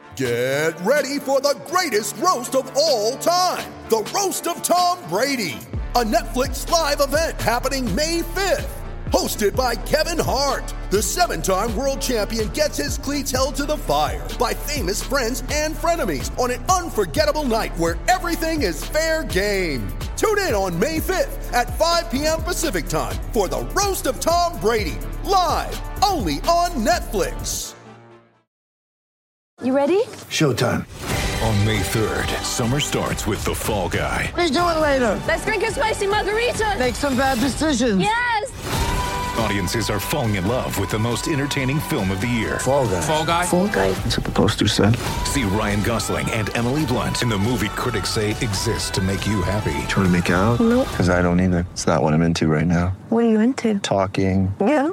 Get ready for the greatest roast of all time, the Roast of Tom Brady, a Netflix live event happening May 5th. Hosted by Kevin Hart, the 7-time world champion gets his cleats held to the fire by famous friends and frenemies on an unforgettable night where everything is fair game. Tune in on May 5th at 5 p.m. Pacific time for the Roast of Tom Brady, live only on Netflix. You ready? Showtime. On May 3rd, summer starts with The Fall Guy. Let's do it later. Let's drink a spicy margarita. Make some bad decisions. Yes! Audiences are falling in love with the most entertaining film of the year. Fall Guy. Fall Guy? Fall Guy. That's what the poster said. See Ryan Gosling and Emily Blunt in the movie critics say exists to make you happy. Trying to make it out? Nope. Because I don't either. It's not what I'm into right now. What are you into? Talking. Yeah.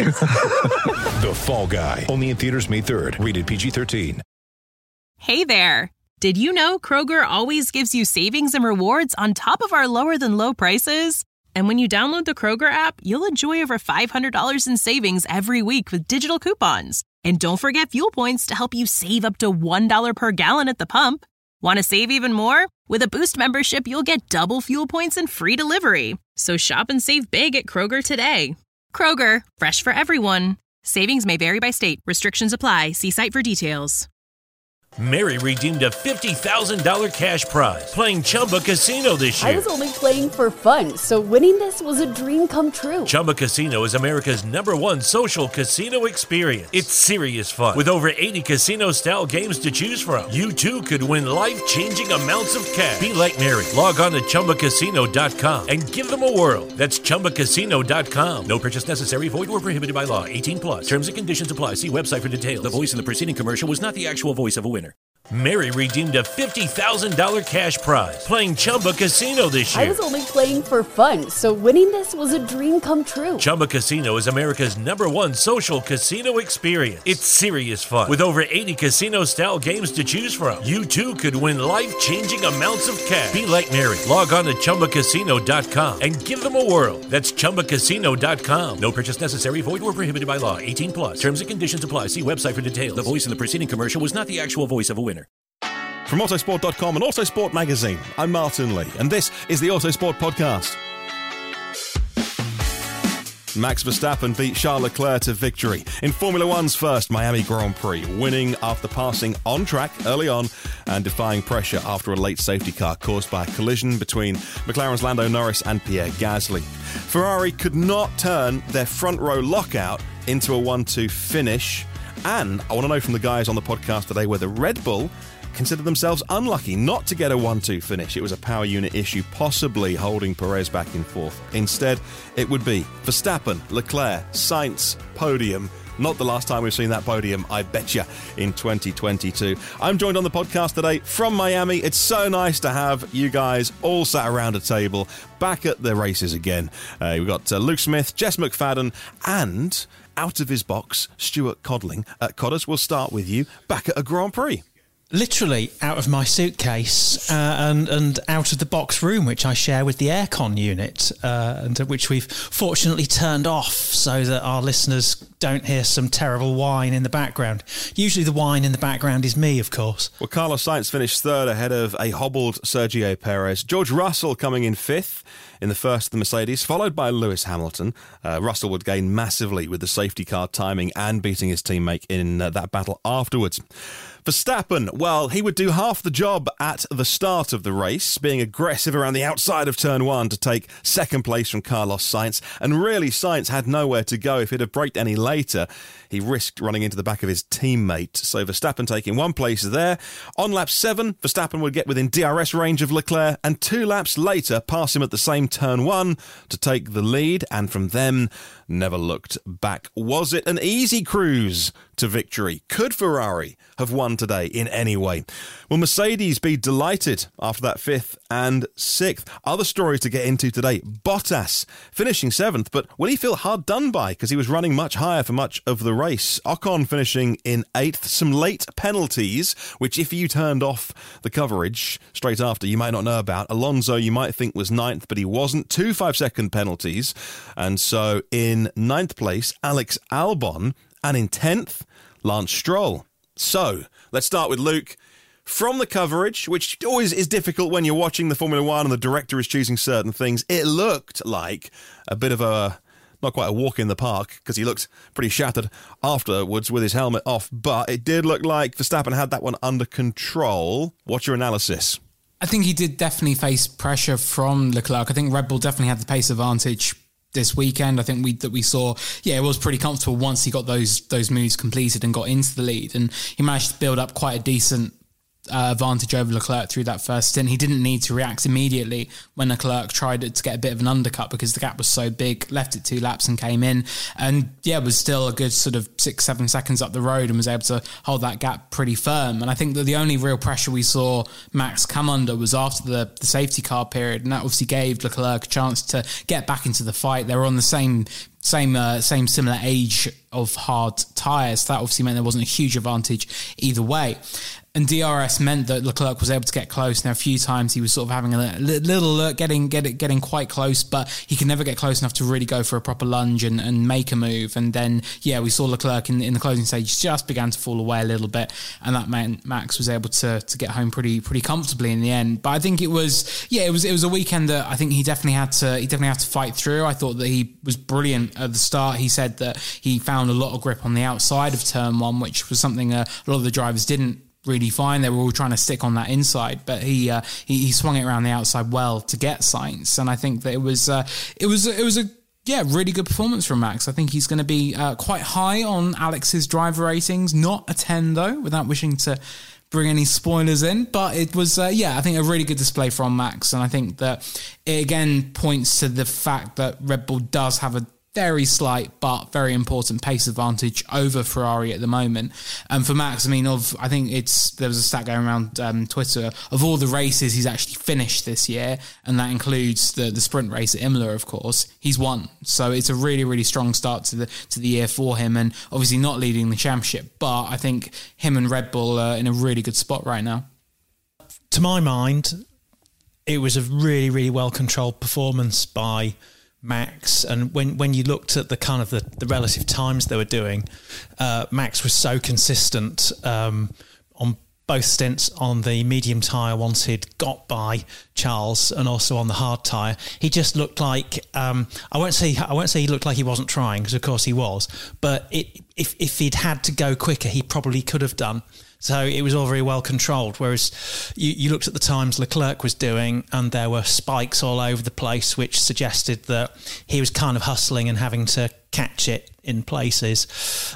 The Fall Guy. Only in theaters May 3rd. Rated PG-13. Hey there. Did you know Kroger always gives you savings and rewards on top of our lower than low prices? And when you download the Kroger app, you'll enjoy over $500 in savings every week with digital coupons. And don't forget fuel points to help you save up to $1 per gallon at the pump. Want to save even more? With a Boost membership, you'll get double fuel points and free delivery. So shop and save big at Kroger today. Kroger, fresh for everyone. Savings may vary by state. Restrictions apply. See site for details. Mary redeemed a $50,000 cash prize playing Chumba Casino this year. I was only playing for fun, so winning this was a dream come true. Chumba Casino is America's #1 social casino experience. It's serious fun. With over 80 casino-style games to choose from, you too could win life-changing amounts of cash. Be like Mary. Log on to ChumbaCasino.com and give them a whirl. That's ChumbaCasino.com. No purchase necessary. Void where prohibited by law. 18 plus. Terms and conditions apply. See website for details. The voice in the preceding commercial was not the actual voice of a winner. Mary redeemed a $50,000 cash prize playing Chumba Casino this year. I was only playing for fun, so winning this was a dream come true. Chumba Casino is America's #1 social casino experience. It's serious fun. With over 80 casino-style games to choose from, you too could win life-changing amounts of cash. Be like Mary. Log on to ChumbaCasino.com and give them a whirl. That's ChumbaCasino.com. No purchase necessary. Void where prohibited by law. 18 plus. Terms and conditions apply. See website for details. The voice in the preceding commercial was not the actual voice of a winner. From Autosport.com and Autosport Magazine, I'm Martin Lee, and this is the Autosport Podcast. Max Verstappen beat Charles Leclerc to victory in Formula One's first Miami Grand Prix, winning after passing on track early on and defying pressure after a late safety car caused by a collision between McLaren's Lando Norris and Pierre Gasly. Ferrari could not turn their front row lockout into a 1-2 finish. And I want to know from the guys on the podcast today whether Red Bull consider themselves unlucky not to get a 1-2 finish. It was a power unit issue, possibly holding Perez back in fourth. Instead, it would be Verstappen, Leclerc, Sainz, podium. Not the last time we've seen that podium, I bet you, in 2022. I'm joined on the podcast today from Miami. It's so nice to have you guys all sat around a table, back at the races again. We've got Luke Smith, Jess McFadden, and out of his box, Stuart Codling. Codders, we'll start with you, back at a Grand Prix. Literally out of my suitcase and out of the box room, which I share with the aircon unit, and which we've fortunately turned off so that our listeners don't hear some terrible whine in the background. Usually the whine in the background is me, of course. Well, Carlos Sainz finished third ahead of a hobbled Sergio Perez. George Russell coming in fifth in the first of the Mercedes, followed by Lewis Hamilton. Russell would gain massively with the safety car timing and beating his teammate in that battle afterwards. Verstappen, well, he would do half the job at the start of the race, being aggressive around the outside of turn one to take second place from Carlos Sainz. And really, Sainz had nowhere to go. If he'd have braked any later, he risked running into the back of his teammate. So Verstappen taking one place there. On lap 7, Verstappen would get within DRS range of Leclerc, and 2 laps later pass him at the same turn 1 to take the lead, and from them never looked back. Was it an easy cruise to victory? Could Ferrari have won today in any way? Will Mercedes be delighted after that 5th and 6th? Other stories to get into today. Bottas finishing 7th, but will he feel hard done by because he was running much higher for much of the race? Ocon finishing in 8th. Some late penalties, which if you turned off the coverage straight after, you might not know about. Alonso, you might think was 9th, but he wasn't. 2 5-second penalties. And so in 9th place, Alex Albon. And in 10th, Lance Stroll. So, let's start with Luke. From the coverage, which always is difficult when you're watching the Formula One and the director is choosing certain things, it looked like a bit of a, not quite a walk in the park, because he looked pretty shattered afterwards with his helmet off, but it did look like Verstappen had that one under control. What's your analysis? I think he did definitely face pressure from Leclerc. I think Red Bull definitely had the pace advantage this weekend. I think we saw, it was pretty comfortable once he got those moves completed and got into the lead, and he managed to build up quite a decent advantage over Leclerc through that first stint. He didn't need to react immediately when Leclerc tried to get a bit of an undercut because the gap was so big, left it 2 laps and came in, and was still a good sort of 6-7 seconds up the road and was able to hold that gap pretty firm. And I think that the only real pressure we saw Max come under was after the safety car period, and that obviously gave Leclerc a chance to get back into the fight. They were on the same similar age of hard tyres. So that obviously meant there wasn't a huge advantage either way. And DRS meant that Leclerc was able to get close. Now, a few times he was sort of having a little look, getting quite close, but he could never get close enough to really go for a proper lunge and make a move. And then, we saw Leclerc in the closing stage just began to fall away a little bit, and that meant Max was able to get home pretty comfortably in the end. But I think it was a weekend that I think he definitely had to fight through. I thought that he was brilliant at the start. He said that he found a lot of grip on the outside of turn 1, which was something a lot of the drivers didn't really fine. They were all trying to stick on that inside, but he swung it around the outside well to get Sainz, and I think that it was a really good performance from Max. I think he's going to be quite high on Alex's driver ratings, not a 10 though, without wishing to bring any spoilers in, but it was I think a really good display from Max, and I think that it again points to the fact that Red Bull does have a very slight but very important pace advantage over Ferrari at the moment. And for Max, I think there was a stat going around Twitter of all the races he's actually finished this year, and that includes the sprint race at Imola, of course. He's won, so it's a really, really strong start to the year for him, and obviously not leading the championship, but I think him and Red Bull are in a really good spot right now. To my mind, it was a really, really well controlled performance by Max, and when you looked at the kind of the relative times they were doing, Max was so consistent on both stints on the medium tyre once he'd got by Charles, and also on the hard tyre. He just looked like I won't say he looked like he wasn't trying, because of course he was, but if he'd had to go quicker, he probably could have done. So it was all very well controlled, whereas you looked at the times Leclerc was doing, and there were spikes all over the place, which suggested that he was kind of hustling and having to catch it in places.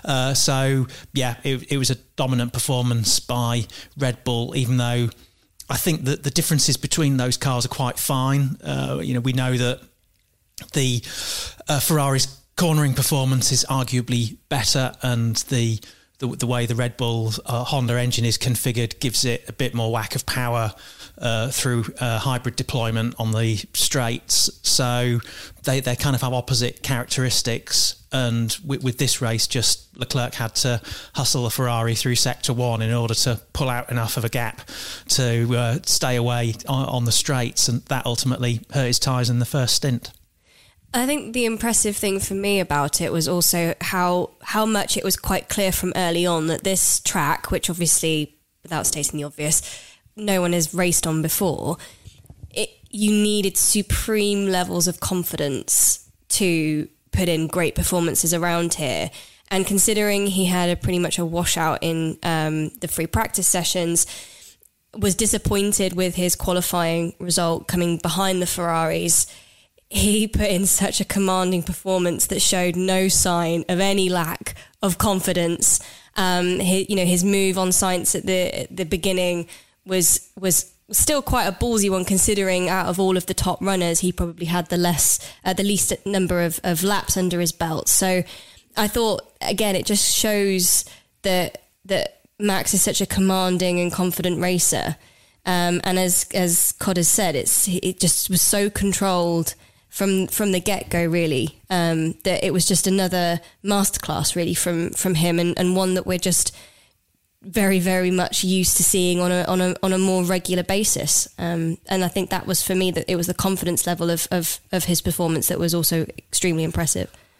It was a dominant performance by Red Bull, even though I think that the differences between those cars are quite fine. We know that the Ferrari's cornering performance is arguably better, and the way the Red Bull Honda engine is configured gives it a bit more whack of power through hybrid deployment on the straights. So they kind of have opposite characteristics. And with this race, just Leclerc had to hustle the Ferrari through Sector 1 in order to pull out enough of a gap to stay away on the straights. And that ultimately hurt his tyres in the first stint. I think the impressive thing for me about it was also how much it was quite clear from early on that this track, which obviously, without stating the obvious, no one has raced on before, you needed supreme levels of confidence to put in great performances around here. And considering he had pretty much a washout in the free practice sessions, was disappointed with his qualifying result coming behind the Ferraris, he put in such a commanding performance that showed no sign of any lack of confidence. His move on Sainz at the beginning was still quite a ballsy one, considering out of all of the top runners, he probably had the least number of laps under his belt. So I thought, again, it just shows that Max is such a commanding and confident racer. And as Cod has said, it just was so controlled from the get-go, really, that it was just another masterclass, really, from him, and one that we're just very, very much used to seeing on a more regular basis. And I think that was, for me, that it was the confidence level of his performance that was also extremely impressive.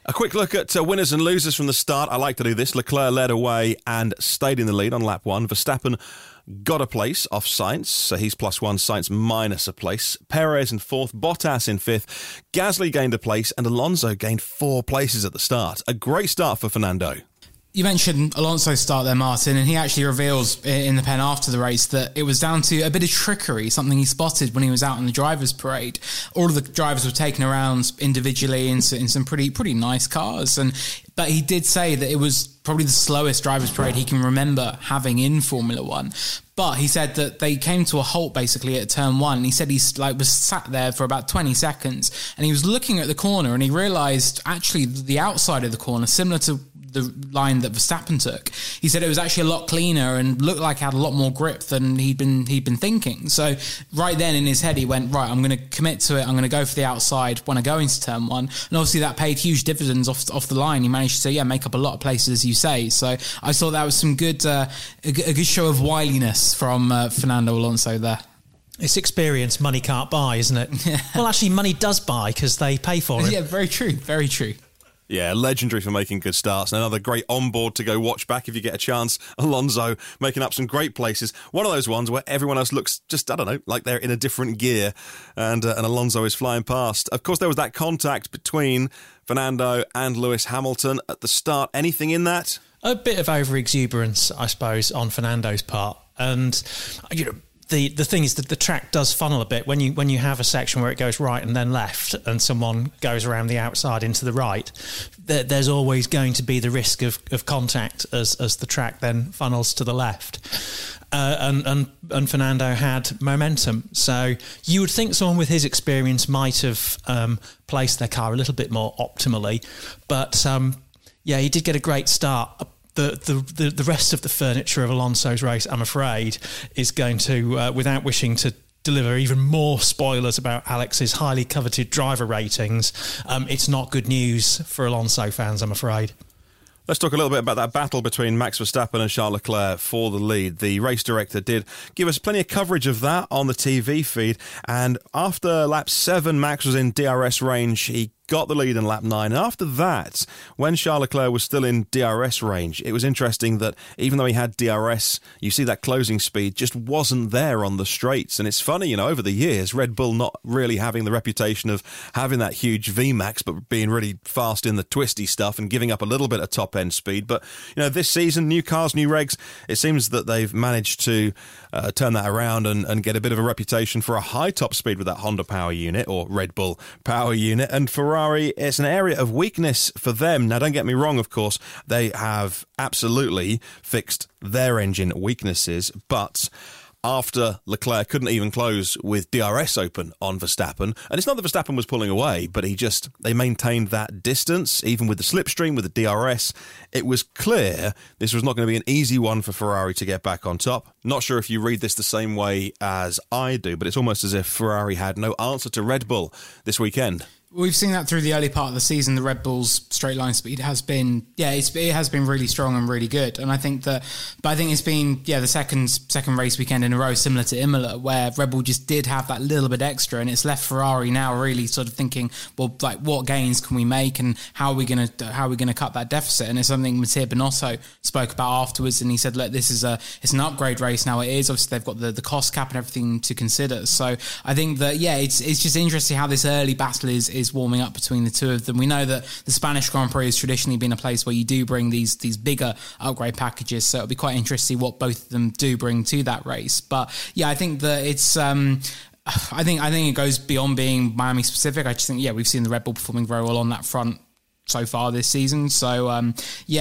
A quick look at winners and losers from the start. I like to do this. Leclerc led away and stayed in the lead on lap 1. Verstappen got a place off Sainz, so he's +1, Sainz minus a place. Perez in 4th, Bottas in 5th. Gasly gained a place, and Alonso gained 4 places at the start. A great start for Fernando. You mentioned Alonso's start there, Martin, and he actually reveals in the pen after the race that it was down to a bit of trickery, something he spotted when he was out on the drivers' parade. All of the drivers were taken around individually in some pretty nice cars, but he did say that it was probably the slowest drivers' parade he can remember having in Formula One. But he said that they came to a halt basically at turn 1. He said he was sat there for about 20 seconds and he was looking at the corner and he realised actually the outside of the corner, similar to the line that Verstappen took, he said it was actually a lot cleaner and looked like it had a lot more grip than he'd been thinking. So right then in his head he went, right, I'm going to commit to it, I'm going to go for the outside when I go into turn 1, and obviously that paid huge dividends off the line. He managed to make up a lot of places, as you say. So I thought that was some good a good show of wiliness from Fernando Alonso there. It's experience money can't buy, isn't it? Yeah. Well, actually, money does buy because they pay for it. Yeah, very true, very true. Yeah, legendary for making good starts. And another great onboard to go watch back if you get a chance. Alonso making up some great places. One of those ones where everyone else looks just, I don't know, like they're in a different gear. And Alonso is flying past. Of course, there was that contact between Fernando and Lewis Hamilton at the start. Anything in that? A bit of over-exuberance, I suppose, on Fernando's part. And, you know, the thing is that the track does funnel a bit when you have a section where it goes right and then left and someone goes around the outside into the right. There's always going to be the risk of contact as the track then funnels to the left. And Fernando had momentum. So you would think someone with his experience might have placed their car a little bit more optimally. But, he did get a great start. The rest of the furniture of Alonso's race, I'm afraid, is going to, without wishing to deliver even more spoilers about Alex's highly coveted driver ratings, it's not good news for Alonso fans, I'm afraid. Let's talk a little bit about that battle between Max Verstappen and Charles Leclerc for the lead. The race director did give us plenty of coverage of that on the TV feed, and after lap 7, Max was in DRS range. He got the lead in lap 9. And after that, when Charles Leclerc was still in DRS range, it was interesting that even though he had DRS, you see that closing speed just wasn't there on the straights. And it's funny, over the years, Red Bull not really having the reputation of having that huge VMAX, but being really fast in the twisty stuff and giving up a little bit of top-end speed. But, this season, new cars, new regs, it seems that they've managed to turn that around and get a bit of a reputation for a high top speed with that Honda power unit or Red Bull power unit. And Ferrari, it's an area of weakness for them. Now, don't get me wrong, of course, they have absolutely fixed their engine weaknesses, but after Leclerc couldn't even close with DRS open on Verstappen, and it's not that Verstappen was pulling away, but they maintained that distance, even with the slipstream, with the DRS. It was clear this was not going to be an easy one for Ferrari to get back on top. Not sure if you read this the same way as I do, but it's almost as if Ferrari had no answer to Red Bull this weekend. We've seen that through the early part of the season. The Red Bull's straight line speed has been, it has been really strong and really good. And I think it's been, the second race weekend in a row, similar to Imola, where Red Bull just did have that little bit extra, and it's left Ferrari now really sort of thinking, well, like, what gains can we make, and how are we going to cut that deficit? And it's something Mattia Binotto spoke about afterwards, and he said, look, it's an upgrade race now. It is obviously they've got the cost cap and everything to consider. So I think that it's just interesting how this early battle is warming up between the two of them. We know that the Spanish Grand Prix has traditionally been a place where you do bring these bigger upgrade packages, so it'll be quite interesting to see what both of them do bring to that race. But I think that it's I think it goes beyond being Miami specific. I just think we've seen the Red Bull performing very well on that front so far this season. So and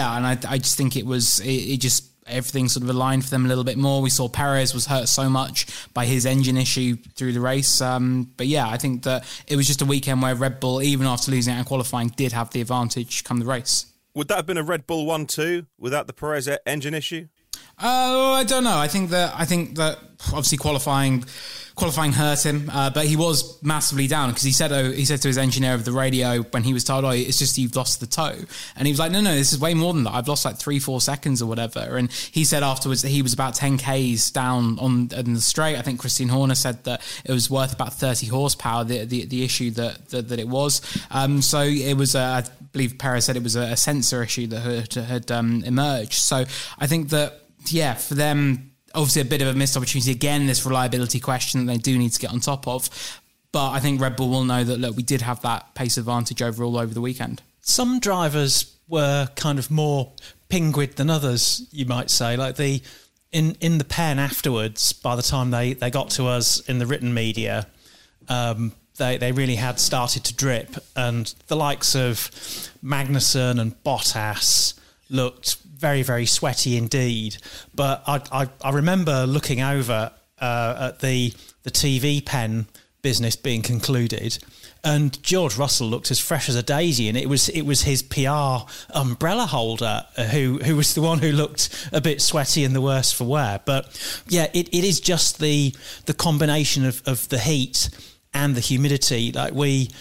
I just think it just everything sort of aligned for them a little bit more. We saw Perez was hurt so much by his engine issue through the race. I think that it was just a weekend where Red Bull, even after losing out in qualifying, did have the advantage come the race. Would that have been a Red Bull 1-2 without the Perez engine issue? I don't know. I think that obviously qualifying hurt him, but he was massively down because he said to his engineer over the radio when he was told, it's just you've lost the toe, and he was like, no, this is way more than that. I've lost like 3-4 seconds or whatever. And he said afterwards that he was about 10 Ks down on the straight. I think Christian Horner said that it was worth about 30 horsepower, the issue that it was. So it was believe Perez said it was a sensor issue that had emerged. So I think that, yeah, for them, obviously a bit of a missed opportunity. Again, this reliability question that they do need to get on top of. But I think Red Bull will know that, look, we did have that pace advantage overall over the weekend. Some drivers were kind of more pinguid than others, you might say. Like in the pen afterwards, by the time they got to us in the written media, they really had started to drip. And the likes of Magnussen and Bottas looked very, very sweaty indeed. But I remember looking over at the TV pen business being concluded, and George Russell looked as fresh as a daisy, and it was his PR umbrella holder who was the one who looked a bit sweaty and the worse for wear. But yeah, it is just the combination of the heat and the humidity. Like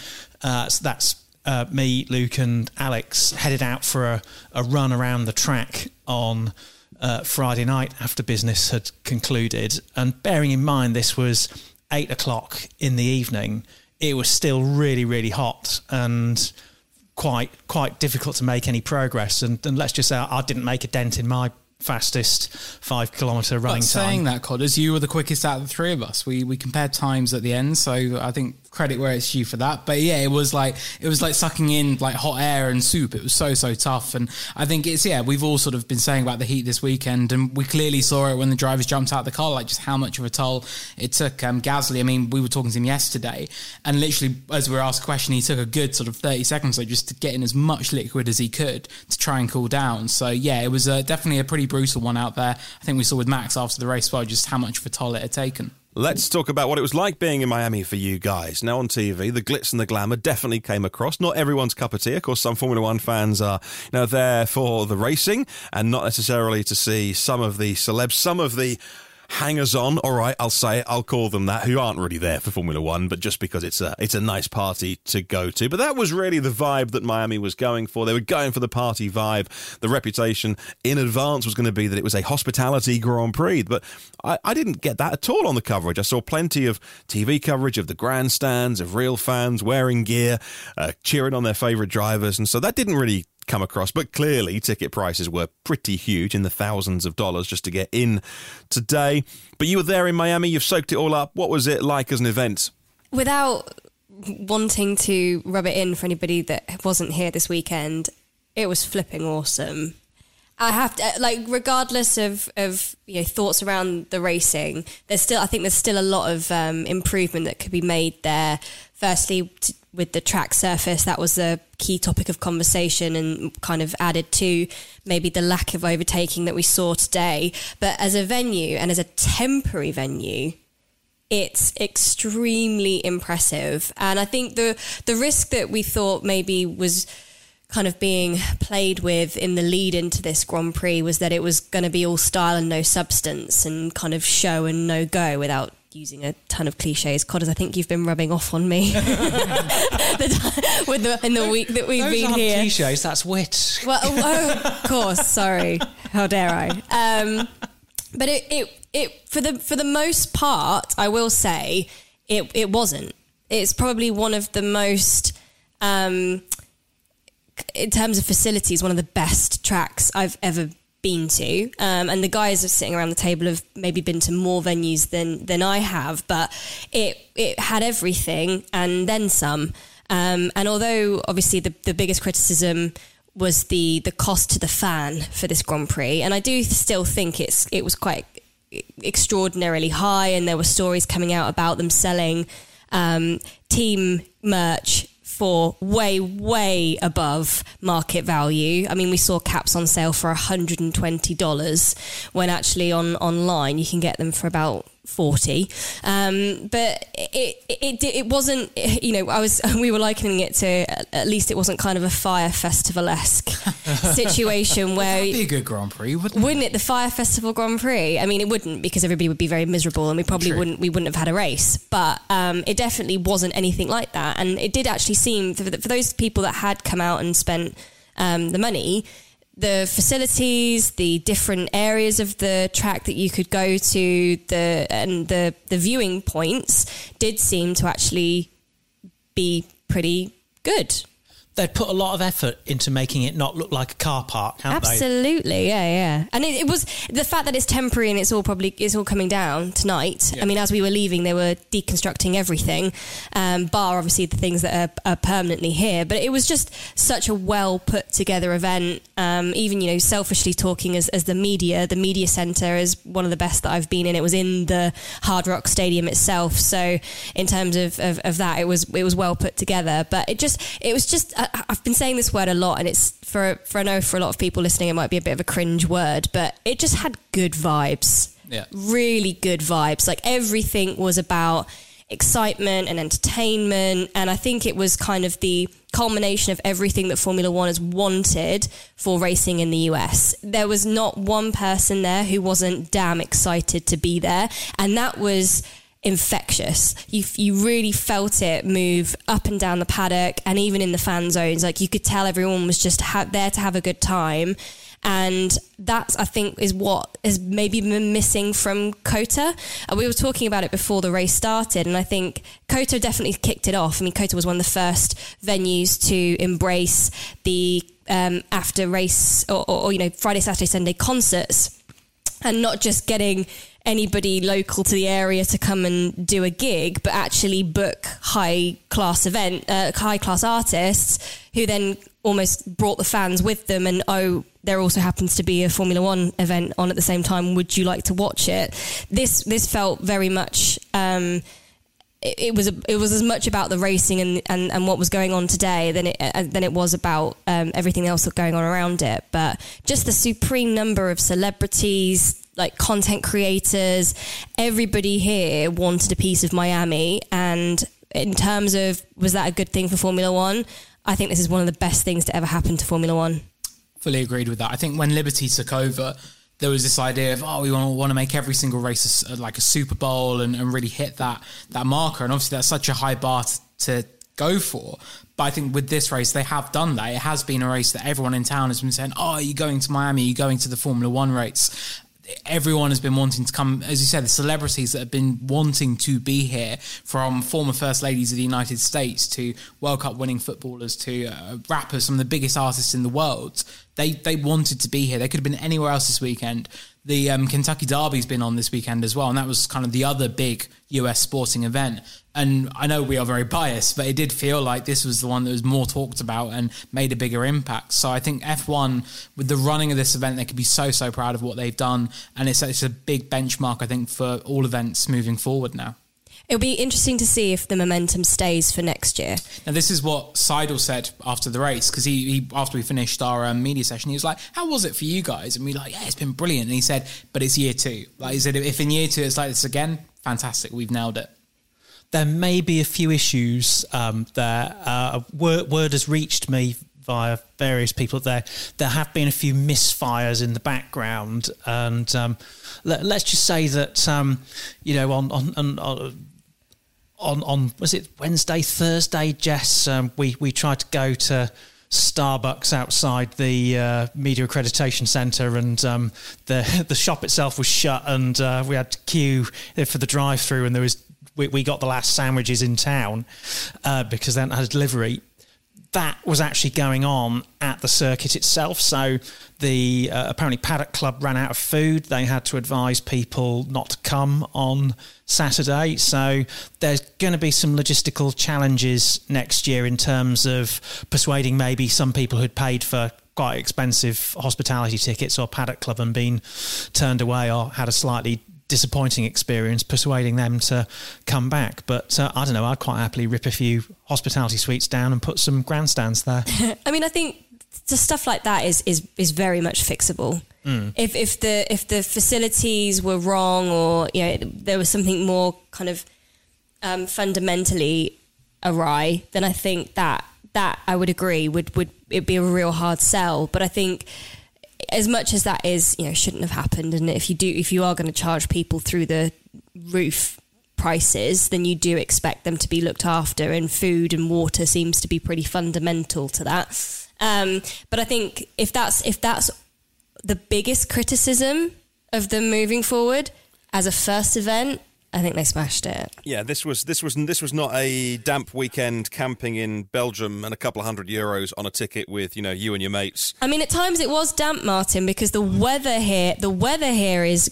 so that's me, Luke and Alex headed out for a run around the track on Friday night after business had concluded, and bearing in mind this was 8 o'clock in the evening, it was still really, really hot and quite difficult to make any progress. And let's just say I didn't make a dent in my fastest 5 kilometre running time. Saying that, Codders, you were the quickest out of the three of us. We compared times at the end, so I think credit where it's due for that. But yeah, it was like sucking in like hot air and soup. It was so tough. And I think we've all sort of been saying about the heat this weekend, and we clearly saw it when the drivers jumped out of the car, like just how much of a toll it took. Gasly, I mean, we were talking to him yesterday, and literally as we were asked a question, he took a good sort of 30 seconds so just to get in as much liquid as he could to try and cool down. So yeah, it was definitely a pretty brutal one out there. I think we saw with Max after the race as well just how much of a toll it had taken. Let's talk about what it was like being in Miami for you guys. Now on TV, the glitz and the glamour definitely came across. Not everyone's cup of tea. Of course, some Formula One fans are there for the racing and not necessarily to see some of the celebs, some of the hangers-on, all right, I'll say it, I'll call them that, who aren't really there for Formula One, but just because it's a nice party to go to. But that was really the vibe that Miami was going for. They were going for the party vibe. The reputation in advance was going to be that it was a hospitality Grand Prix, but I didn't get that at all on the coverage. I saw plenty of TV coverage of the grandstands, of real fans wearing gear, cheering on their favourite drivers, and so that didn't really come across, but clearly ticket prices were pretty huge, in the thousands of dollars just to get in today. But you were there in Miami, you've soaked it all up. What was it like as an event? Without wanting to rub it in for anybody that wasn't here this weekend, it was flipping awesome. I have to, regardless of thoughts around the racing, I think there's still a lot of improvement that could be made there. Firstly, with the track surface, that was a key topic of conversation and kind of added to maybe the lack of overtaking that we saw today. But as a venue and as a temporary venue, it's extremely impressive. And I think the risk that we thought maybe was kind of being played with in the lead into this Grand Prix was that it was going to be all style and no substance and kind of show and no go, without using a ton of cliches. Codders, I think you've been rubbing off on me in the week that we've been here. Those aren't cliches, that's wit. Well, of course, sorry. How dare I? But it for the most part, I will say, it wasn't. It's probably one of the most, in terms of facilities, one of the best tracks I've ever been to, and the guys are sitting around the table have maybe been to more venues than I have, but it had everything and then some. And although obviously the biggest criticism was the cost to the fan for this Grand Prix, and I do still think it was quite extraordinarily high, and there were stories coming out about them selling team merch for way above market value. I mean, we saw caps on sale for $120 when actually online you can get them for about $40. But it wasn't, we were likening it to, at least it wasn't kind of a Fire Festival-esque situation where... That'd be a good Grand Prix, wouldn't it? The Fire Festival Grand Prix? I mean, it wouldn't, because everybody would be very miserable and we probably wouldn't have had a race. But it definitely wasn't anything like that. And it did actually seem, for those people that had come out and spent the money, the facilities, the different areas of the track that you could go to, the viewing points did seem to actually be pretty good. they'd put a lot of effort into making it not look like a car park, haven't they? Absolutely, yeah. And it was the fact that it's temporary and it's all coming down tonight. Yeah. I mean, as we were leaving, they were deconstructing everything, bar obviously the things that are permanently here. But it was just such a well put together event. Even, selfishly talking as the media centre is one of the best that I've been in. It was in the Hard Rock Stadium itself. So in terms of that, it was well put together. But it was just. I've been saying this word a lot, and it's I know for a lot of people listening, it might be a bit of a cringe word, but it just had good vibes. Yeah. Really good vibes. Like everything was about excitement and entertainment. And I think it was kind of the culmination of everything that Formula One has wanted for racing in the US. There was not one person there who wasn't damn excited to be there. And that was infectious. You really felt it move up and down the paddock and even in the fan zones. Like you could tell everyone was just there to have a good time. And that, I think, is what has maybe been missing from COTA. We were talking about it before the race started, and I think COTA definitely kicked it off. I mean, COTA was one of the first venues to embrace the after race or Friday, Saturday, Sunday concerts, and not just getting anybody local to the area to come and do a gig, but actually book high class artists who then almost brought the fans with them. And there also happens to be a Formula One event on at the same time. Would you like to watch it? This felt very much. It was as much about the racing and what was going on today than it was about everything else that's going on around it. But just the supreme number of celebrities, like content creators, everybody here wanted a piece of Miami. And in terms of, was that a good thing for Formula One? I think this is one of the best things to ever happen to Formula One. Fully agreed with that. I think when Liberty took over, there was this idea of, we want to make every single race like a Super Bowl and really hit that marker. And obviously that's such a high bar to go for. But I think with this race, they have done that. It has been a race that everyone in town has been saying, are you going to Miami? Are you going to the Formula One race? Everyone has been wanting to come, as you said, the celebrities that have been wanting to be here, from former First Ladies of the United States to World Cup winning footballers to rappers, some of the biggest artists in the world. They wanted to be here. They could have been anywhere else this weekend. The Kentucky Derby's been on this weekend as well, and that was kind of the other big US sporting event. And I know we are very biased, but it did feel like this was the one that was more talked about and made a bigger impact. So I think F1, with the running of this event, they could be so proud of what they've done. And it's a big benchmark, I think, for all events moving forward now. It'll be interesting to see if the momentum stays for next year. Now, this is what Seidel said after the race, because he after we finished our media session, he was like, how was it for you guys? And we were like, it's been brilliant. And he said, but it's year 2. Like he said, if in year 2 it's like this again, fantastic, we've nailed it. There may be a few issues there. Word has reached me via various people there. There have been a few misfires in the background. And let's just say that, on was it Wednesday, Thursday, Jess, we tried to go to Starbucks outside the Media Accreditation Centre, and the shop itself was shut, and we had to queue for the drive-through, and we got the last sandwiches in town because they hadn't had a delivery. That was actually going on at the circuit itself. So the apparently Paddock Club ran out of food. They had to advise people not to come on Saturday. So there's going to be some logistical challenges next year in terms of persuading maybe some people who'd paid for quite expensive hospitality tickets or Paddock Club and been turned away or had a slightly disappointing experience, persuading them to come back. But I don't know, I'd quite happily rip a few hospitality suites down and put some grandstands there. I mean, I think the stuff like that is very much fixable. If the facilities were wrong, or there was something more kind of fundamentally awry, then I think that I would agree would it be a real hard sell. But I think, as much as that is, shouldn't have happened, and if you are going to charge people through the roof prices, then you do expect them to be looked after, and food and water seems to be pretty fundamental to that. But I think if that's the biggest criticism of them moving forward as a first event, I think they smashed it. Yeah, this was not a damp weekend camping in Belgium and a couple of €100 on a ticket with you and your mates. I mean, at times it was damp, Martin, because the weather here is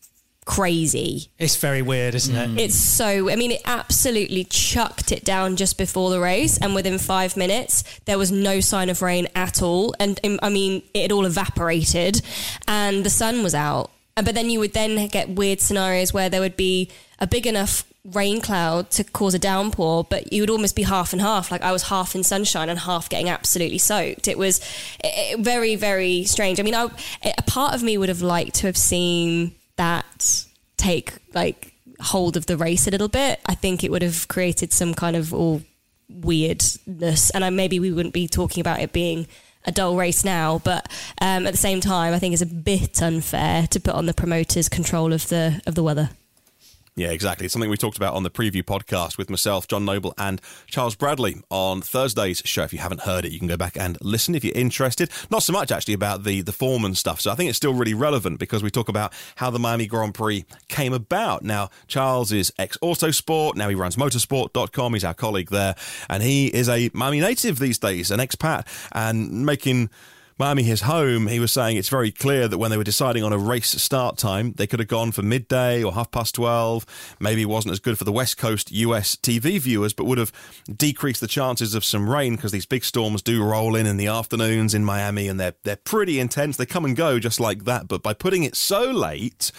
crazy. It's very weird, isn't it? It's so, I mean, it absolutely chucked it down just before the race, and within 5 minutes there was no sign of rain at all, and I mean, it had all evaporated and the sun was out. But then you would then get weird scenarios where there would be a big enough rain cloud to cause a downpour, but you would almost be half and half. Like I was half in sunshine and half getting absolutely soaked. It was very, very strange. I mean, a part of me would have liked to have seen that take like hold of the race a little bit. I think it would have created some kind of all weirdness, and maybe we wouldn't be talking about it being a dull race now, but at the same time, I think it's a bit unfair to put on the promoters' control of the weather. Yeah, exactly. It's something we talked about on the preview podcast with myself, John Noble, and Charles Bradley on Thursday's show. If you haven't heard it, you can go back and listen if you're interested. Not so much, actually, about the form and stuff. So I think it's still really relevant because we talk about how the Miami Grand Prix came about. Now, Charles is ex-Autosport. Now he runs motorsport.com. He's our colleague there. And he is a Miami native these days, an expat, and making Miami his home. He was saying it's very clear that when they were deciding on a race start time, they could have gone for midday or 12:30. Maybe it wasn't as good for the West Coast US TV viewers, but would have decreased the chances of some rain because these big storms do roll in the afternoons in Miami, and they're pretty intense. They come and go just like that. But by putting it so late,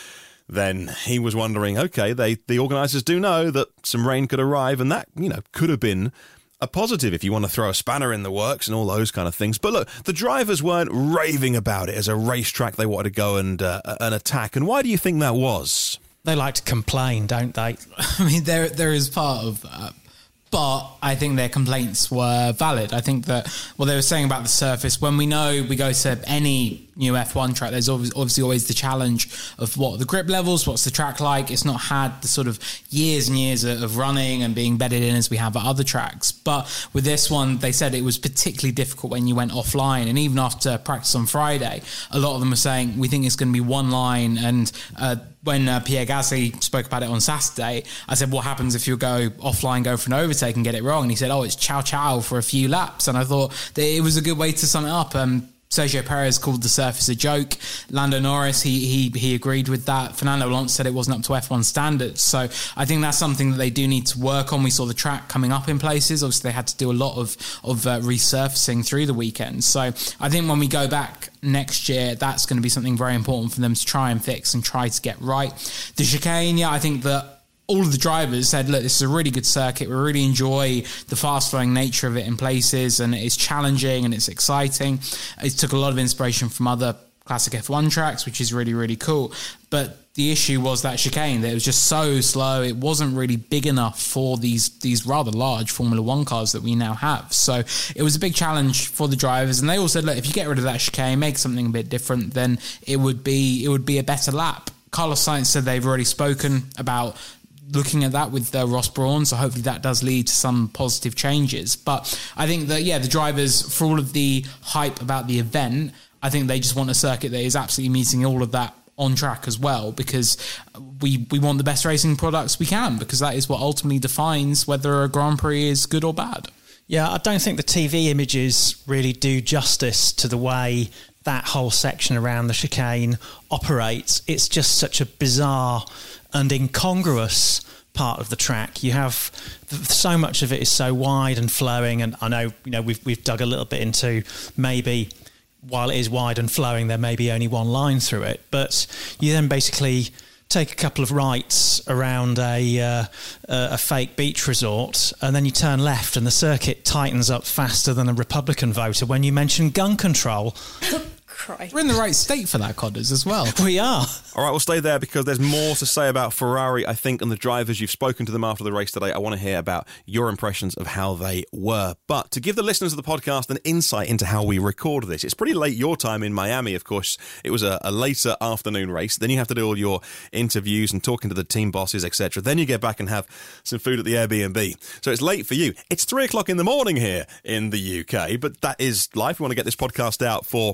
then he was wondering, okay, the organisers do know that some rain could arrive, and that, could have been a positive if you want to throw a spanner in the works and all those kind of things. But look, the drivers weren't raving about it as a racetrack they wanted to go and attack. And why do you think that was? They like to complain, don't they? I mean, there is part of that. But I think their complaints were valid. I think that what they were saying about the surface, when we know we go to any new F1 track, there's obviously always the challenge of what the grip levels, what's the track like. It's not had the sort of years and years of running and being bedded in as we have at other tracks. But with this one, they said it was particularly difficult when you went offline. And even after practice on Friday, a lot of them were saying, we think it's going to be one line. And when Pierre Gasly spoke about it on Saturday, I said, what happens if you go offline, go for an overtake and get it wrong? And he said, it's ciao for a few laps. And I thought that it was a good way to sum it up. Sergio Perez called the surface a joke. Lando Norris, he agreed with that. Fernando Alonso said it wasn't up to F1 standards. So I think that's something that they do need to work on. We saw the track coming up in places. Obviously, they had to do a lot of resurfacing through the weekend. So I think when we go back next year, that's going to be something very important for them to try and fix and try to get right. The chicane, I think that all of the drivers said, look, this is a really good circuit. We really enjoy the fast-flowing nature of it in places, and it's challenging and it's exciting. It took a lot of inspiration from other classic F1 tracks, which is really, really cool. But the issue was that chicane, that it was just so slow. It wasn't really big enough for these rather large Formula One cars that we now have. So it was a big challenge for the drivers. And they all said, look, if you get rid of that chicane, make something a bit different, then it would be a better lap. Carlos Sainz said they've already spoken about looking at that with Ross Brawn, so hopefully that does lead to some positive changes. But I think that, the drivers, for all of the hype about the event, I think they just want a circuit that is absolutely meeting all of that on track as well, because we want the best racing products we can, because that is what ultimately defines whether a Grand Prix is good or bad. Yeah, I don't think the TV images really do justice to the way that whole section around the chicane operates. It's just such a bizarre and incongruous part of the track. You have so much of it is so wide and flowing, and I know we've dug a little bit into maybe while it is wide and flowing, there may be only one line through it, but you then basically take a couple of rights around a fake beach resort, and then you turn left, and the circuit tightens up faster than a Republican voter when you mention gun control. Christ. We're in the right state for that, Codders, as well. We are. All right, we'll stay there because there's more to say about Ferrari, I think, and the drivers. You've spoken to them after the race today. I want to hear about your impressions of how they were. But to give the listeners of the podcast an insight into how we recorded this, it's pretty late your time in Miami, of course. It was a later afternoon race. Then you have to do all your interviews and talking to the team bosses, etc. Then you get back and have some food at the Airbnb. So it's late for you. It's 3 o'clock in the morning here in the UK, but that is life. We want to get this podcast out for morning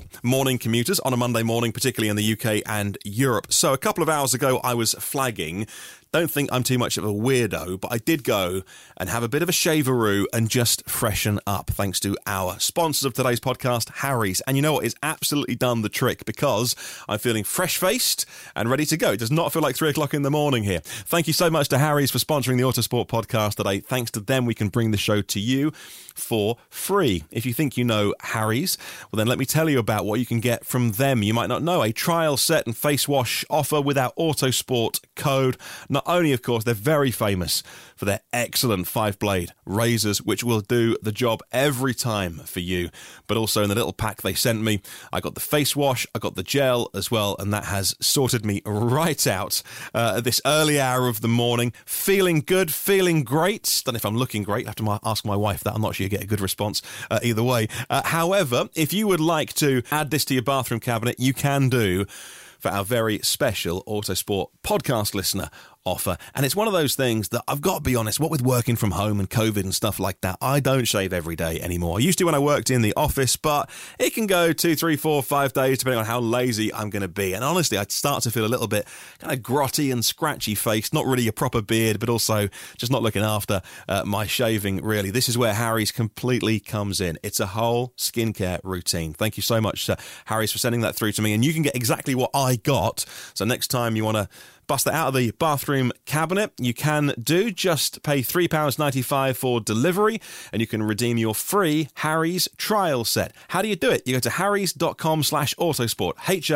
travelling commuters on a Monday morning, particularly in the UK and Europe. So a couple of hours ago, I was flagging. Don't think I'm too much of a weirdo, but I did go and have a bit of a shaveroo and just freshen up, thanks to our sponsors of today's podcast, Harry's. And you know what? It's absolutely done the trick because I'm feeling fresh-faced and ready to go. It does not feel like 3 o'clock in the morning here. Thank you so much to Harry's for sponsoring the Autosport podcast today. Thanks to them, we can bring the show to you for free. If you think you know Harry's, well then let me tell you about what you can get from them. You might not know. A trial set and face wash offer with our Autosport code. Not only, of course, they're very famous for their excellent 5-blade razors, which will do the job every time for you, but also in the little pack they sent me, I got the face wash, I got the gel as well, and that has sorted me right out at this early hour of the morning. Feeling good, feeling great. Don't know if I'm looking great. I have to ask my wife that. I'm not sure you get a good response either way. However, if you would like to add this to your bathroom cabinet, you can do for our very special Autosport podcast listener offer. And it's one of those things that I've got to be honest, what with working from home and COVID and stuff like that, I don't shave every day anymore. I used to when I worked in the office, but it can go 2, 3, 4, 5 days depending on how lazy I'm going to be. And honestly, I'd start to feel a little bit kind of grotty and scratchy face, not really a proper beard, but also just not looking after my shaving, really. This is where Harry's completely comes in. It's a whole skincare routine. Thank you so much, Harry's, for sending that through to me. And you can get exactly what I got. So next time you want to bust that out of the bathroom cabinet, you can do. Just pay £3.95 for delivery and you can redeem your free Harry's trial set. How do you do it? You go to harrys.com/autosport,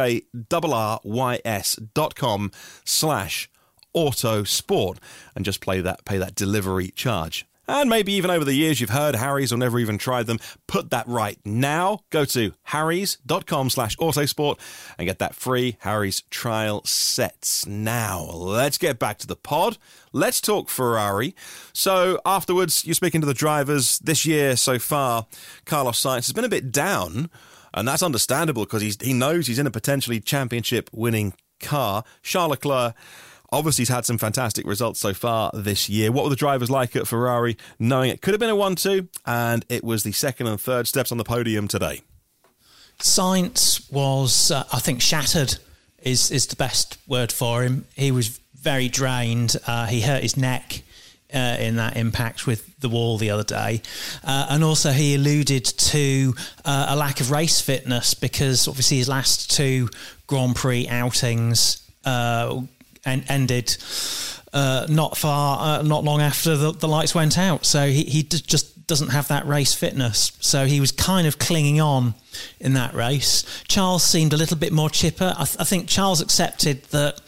harrys.com/autosport, and just pay that delivery charge. And maybe even over the years you've heard Harry's or never even tried them. Put that right now. Go to harrys.com/autosport and get that free Harry's trial sets now. Let's get back to the pod. Let's talk Ferrari. So afterwards, you're speaking to the drivers. This year so far, Carlos Sainz has been a bit down, and that's understandable because he knows he's in a potentially championship-winning car. Charles Leclerc, obviously, he's had some fantastic results so far this year. What were the drivers like at Ferrari, knowing it could have been a 1-2, and it was the second and third steps on the podium today? Sainz was, I think, shattered is the best word for him. He was very drained. He hurt his neck in that impact with the wall the other day. And also he alluded to a lack of race fitness because obviously his last 2 Grand Prix outings ended not long after the lights went out. So he just doesn't have that race fitness. So he was kind of clinging on in that race. Charles seemed a little bit more chipper. I think Charles accepted that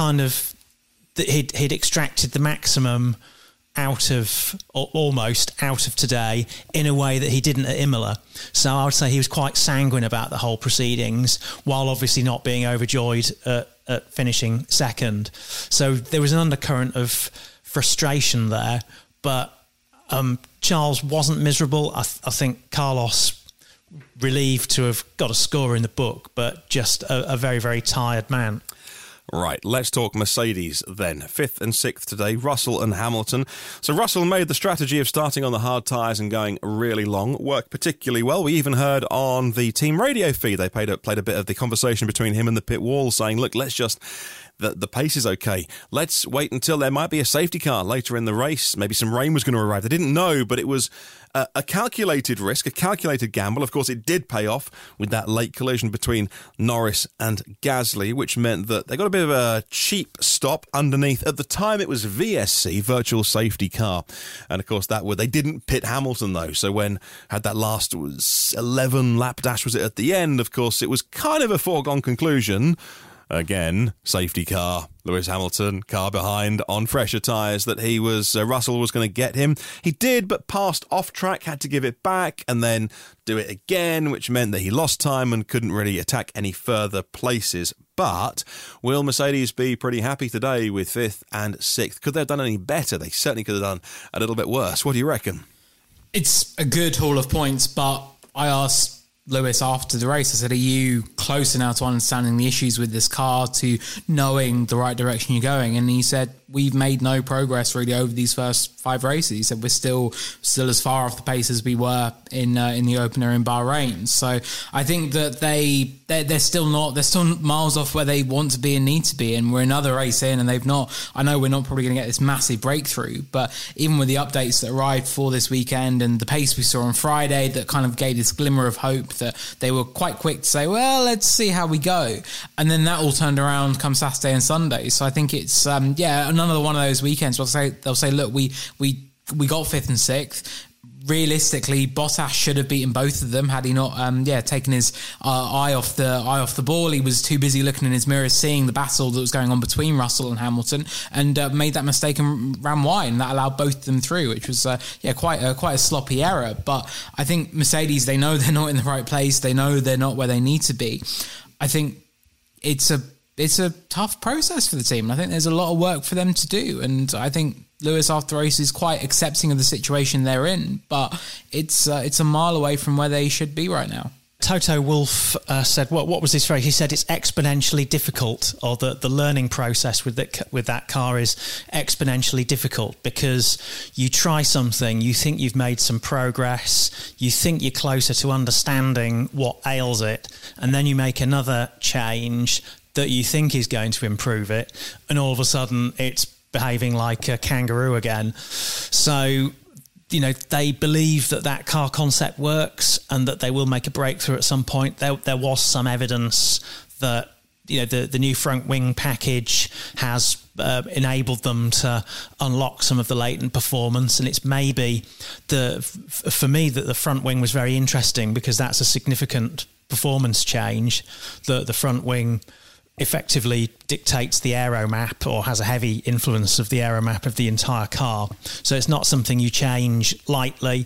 he'd extracted the maximum almost out of today in a way that he didn't at Imola. So I would say he was quite sanguine about the whole proceedings, while obviously not being overjoyed at finishing second. So there was an undercurrent of frustration there, but Charles wasn't miserable. I think Carlos relieved to have got a score in the book, but just a very, very tired man. Right, let's talk Mercedes then. 5th and 6th today, Russell and Hamilton. So Russell made the strategy of starting on the hard tyres and going really long. Worked particularly well. We even heard on the team radio feed, they played a bit of the conversation between him and the pit wall saying, look, let's just... The pace is okay. Let's wait until there might be a safety car later in the race. Maybe some rain was going to arrive. They didn't know, but it was a calculated risk, a calculated gamble. Of course, it did pay off with that late collision between Norris and Gasly, which meant that they got a bit of a cheap stop underneath. At the time, it was VSC, Virtual Safety Car. And of course, they didn't pit Hamilton, though. So when had that last 11 lap dash, was it at the end? Of course, it was kind of a foregone conclusion. Again, safety car, Lewis Hamilton, car behind on fresher tyres, that Russell was going to get him. He did, but passed off track, had to give it back and then do it again, which meant that he lost time and couldn't really attack any further places. But will Mercedes be pretty happy today with 5th and 6th? Could they have done any better? They certainly could have done a little bit worse. What do you reckon? It's a good haul of points, but I asked Lewis after the race, I said, are you closer now to understanding the issues with this car, to knowing the right direction you're going? And he said, we've made no progress really over these first 5 races. He said we're still as far off the pace as we were in the opener in Bahrain. So I think that they're still miles off where they want to be and need to be, and we're another race in, and they've not. I know we're not probably going to get this massive breakthrough, but even with the updates that arrived for this weekend and the pace we saw on Friday, that kind of gave this glimmer of hope that they were quite quick to say, well, let's see how we go, and then that all turned around come Saturday and Sunday. So I think it's another one of those weekends where they'll say, look, we got 5th and 6th. Realistically, Bottas should have beaten both of them had he not taken his eye off the ball. He was too busy looking in his mirror, seeing the battle that was going on between Russell and Hamilton, and made that mistake and ran wide, and that allowed both of them through, which was quite a sloppy error. But I think Mercedes, they know they're not in the right place, they know they're not where they need to be. I think it's a tough process for the team, and I think there's a lot of work for them to do, and I think Lewis after race is quite accepting of the situation they're in, but it's a mile away from where they should be right now. Toto Wolff said, what was his phrase? He said it's exponentially difficult, or the learning process with that car is exponentially difficult, because you try something, you think you've made some progress, you think you're closer to understanding what ails it, and then you make another change that you think is going to improve it, and all of a sudden it's behaving like a kangaroo again. So, they believe that car concept works and that they will make a breakthrough at some point. There was some evidence that the new front wing package has enabled them to unlock some of the latent performance, and it's maybe for me that the front wing was very interesting, because that's a significant performance change. The front wing effectively dictates the aero map, or has a heavy influence of the aero map of the entire car. So it's not something you change lightly.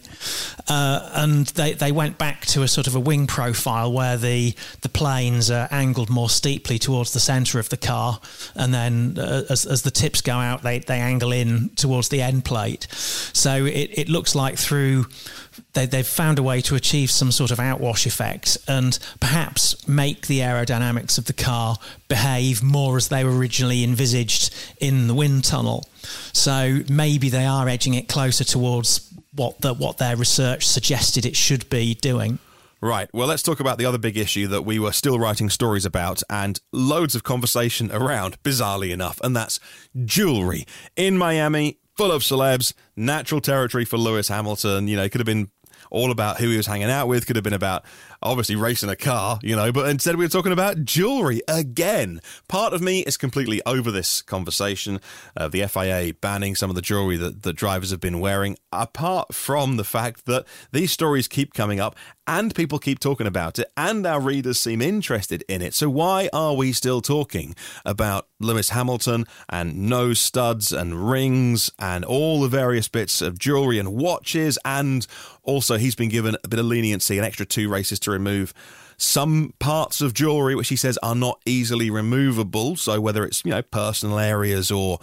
And they went back to a sort of a wing profile where the planes are angled more steeply towards the centre of the car, and then as the tips go out, they angle in towards the end plate. So it looks like they've found a way to achieve some sort of outwash effect, and perhaps make the aerodynamics of the car behave more as they were originally envisaged in the wind tunnel. So maybe they are edging it closer towards what their research suggested it should be doing. Right, well, let's talk about the other big issue that we were still writing stories about and loads of conversation around, bizarrely enough, and that's jewellery. In Miami, full of celebs, natural territory for Lewis Hamilton. It could have been all about who he was hanging out with, could have been about obviously racing a car, but instead we were talking about jewellery again. Part of me is completely over this conversation of the FIA banning some of the jewellery that drivers have been wearing, apart from the fact that these stories keep coming up and people keep talking about it and our readers seem interested in it. So why are we still talking about Lewis Hamilton and nose studs and rings and all the various bits of jewellery and watches? And also he's been given a bit of leniency, an extra 2 races to remove some parts of jewellery which he says are not easily removable. So whether it's, personal areas or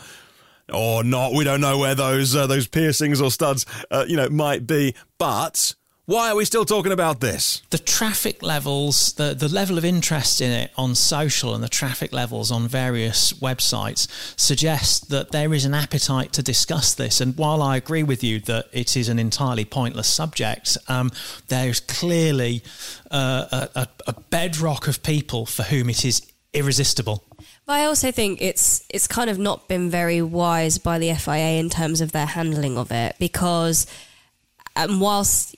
not, we don't know where those piercings or studs, might be. But why are we still talking about this? The traffic levels, the level of interest in it on social and the traffic levels on various websites suggest that there is an appetite to discuss this. And while I agree with you that it is an entirely pointless subject, there's clearly a bedrock of people for whom it is irresistible. But I also think it's kind of not been very wise by the FIA in terms of their handling of it, because whilst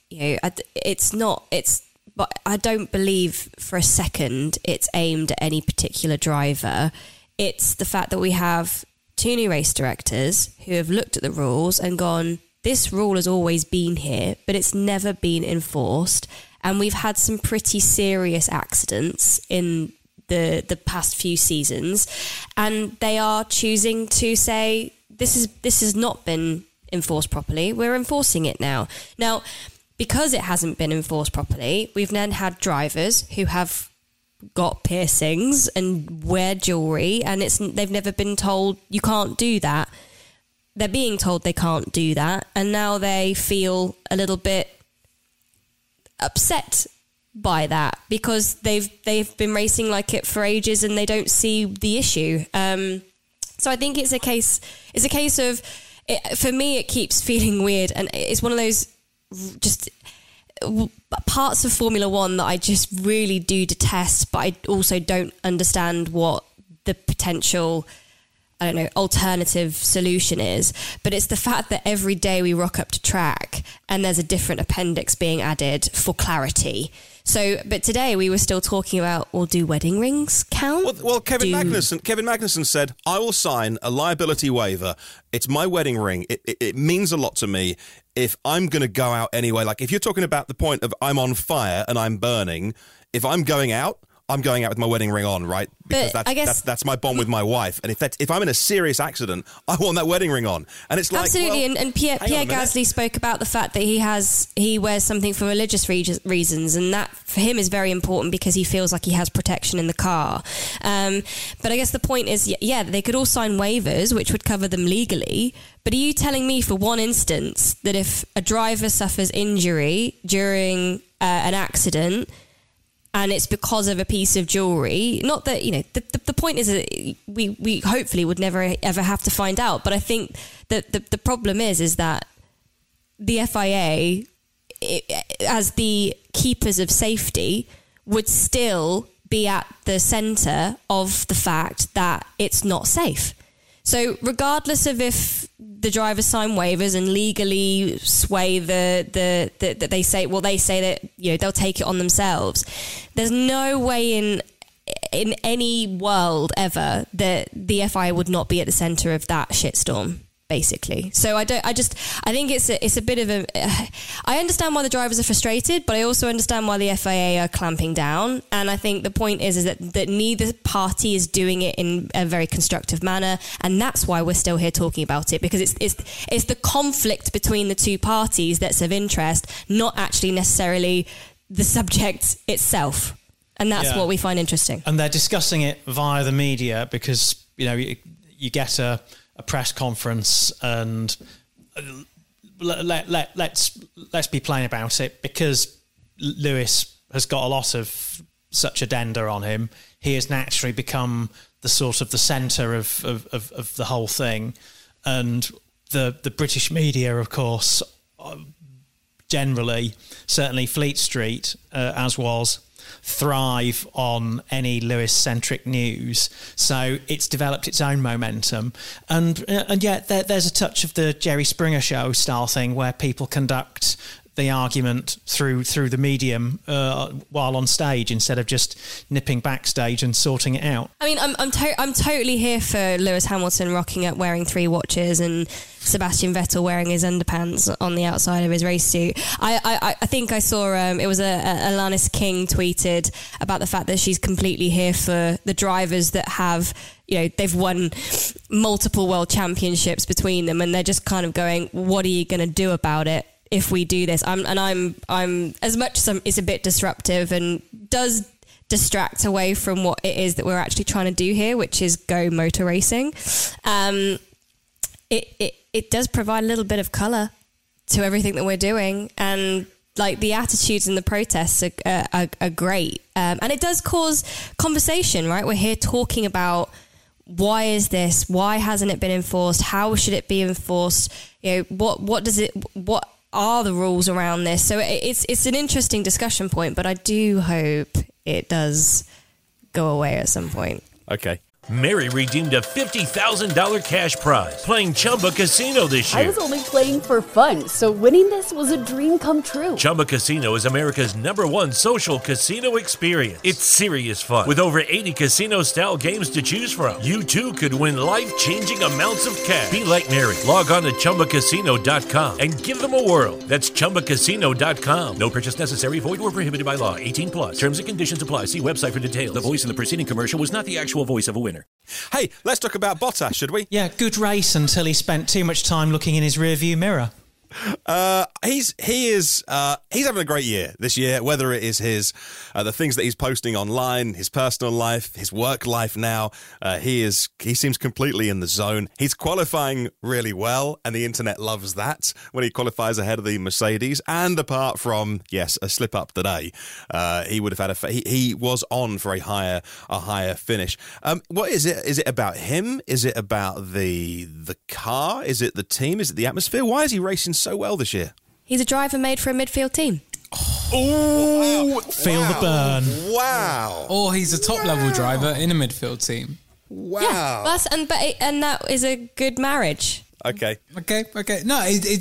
but I don't believe for a second it's aimed at any particular driver. It's the fact that we have 2 new race directors who have looked at the rules and gone, this rule has always been here, but it's never been enforced. And we've had some pretty serious accidents in the past few seasons, and they are choosing to say this has not been enforced properly. We're enforcing it now. Now, because it hasn't been enforced properly, we've then had drivers who have got piercings and wear jewellery, and they've never been told you can't do that. They're being told they can't do that, and now they feel a little bit upset by that because they've been racing like it for ages and they don't see the issue. So So I think it's a case of, for me, it keeps feeling weird, and it's one of those just parts of Formula One that I just really do detest, but I also don't understand what the potential, I don't know, alternative solution is. But it's the fact that every day we rock up to track and there's a different appendix being added for clarity. So, but today we were still talking about, well, do wedding rings count? Well, Kevin Magnussen said, I will sign a liability waiver. It's my wedding ring. It means a lot to me. If I'm going to go out anyway, like if you're talking about the point of I'm on fire and I'm burning, if I'm going out with my wedding ring on, right? Because that's my bond with my wife. And if I'm in a serious accident, I want that wedding ring on. And it's like, absolutely. Well, and Pierre Gasly spoke about the fact that he wears something for religious reasons, and that for him is very important because he feels like he has protection in the car. But I guess the point is, yeah, they could all sign waivers, which would cover them legally. But are you telling me for one instance that if a driver suffers injury during an accident, and it's because of a piece of jewellery, not that, the point is that we hopefully would never ever have to find out. But I think that the problem is that the FIA, as the keepers of safety, would still be at the centre of the fact that it's not safe. So regardless of if the drivers sign waivers and legally sway that they say that they'll take it on themselves, there's no way in any world ever that the FIA would not be at the centre of that shitstorm, basically. So I think it's a bit of a, I understand why the drivers are frustrated, but I also understand why the FIA are clamping down. And I think the point is that neither party is doing it in a very constructive manner, and that's why we're still here talking about it, because it's the conflict between the two parties that's of interest, not actually necessarily the subject itself. And that's what we find interesting. And they're discussing it via the media because you get a press conference, and let's be plain about it, because Lewis has got a lot of such addenda on him. He has naturally become the sort of the centre of the whole thing, and the British media, of course, generally, certainly Fleet Street, as was, thrive on any Lewis-centric news, so it's developed its own momentum, and yet there's a touch of the Jerry Springer Show style thing where people conduct the argument through the medium while on stage instead of just nipping backstage and sorting it out. I mean, I'm totally here for Lewis Hamilton rocking up wearing 3 watches and Sebastian Vettel wearing his underpants on the outside of his race suit. I think I saw it was Alanis King tweeted about the fact that she's completely here for the drivers that have, they've won multiple world championships between them, and they're just kind of going, what are you going to do about it if we do this? I'm as much as it's a bit disruptive and does distract away from what it is that we're actually trying to do here, which is go motor racing. It does provide a little bit of colour to everything that we're doing, and like the attitudes and the protests are great, and it does cause conversation, right? We're here talking about why is this? Why hasn't it been enforced? How should it be enforced? What are the rules around this? So it's an interesting discussion point, but I do hope it does go away at some point. Okay. Mary redeemed a $50,000 cash prize playing Chumba Casino this year. I was only playing for fun, so winning this was a dream come true. Chumba Casino is America's #1 social casino experience. It's serious fun. With over 80 casino-style games to choose from, you too could win life-changing amounts of cash. Be like Mary. Log on to ChumbaCasino.com and give them a whirl. That's ChumbaCasino.com. No purchase necessary. Void where prohibited by law. 18+. Terms and conditions apply. See website for details. The voice in the preceding commercial was not the actual voice of a winner. Hey, let's talk about Bottas, should we? Yeah, good race until he spent too much time looking in his rearview mirror. He's having a great year this year, whether it is his the things that he's posting online, his personal life, his work life now. He seems completely in the zone. He's qualifying really well, and the internet loves that when he qualifies ahead of the Mercedes. And apart from, yes, a slip up today, he would have had he was on for a higher finish. What is it? Is it about him? Is it about the car? Is it the team? Is it the atmosphere? Why is he racing so well this year? He's a driver made for a midfield team. Oh, feel the burn. Wow. Or he's a top-level driver in a midfield team. Wow. Yeah, and that is a good marriage. Okay. No,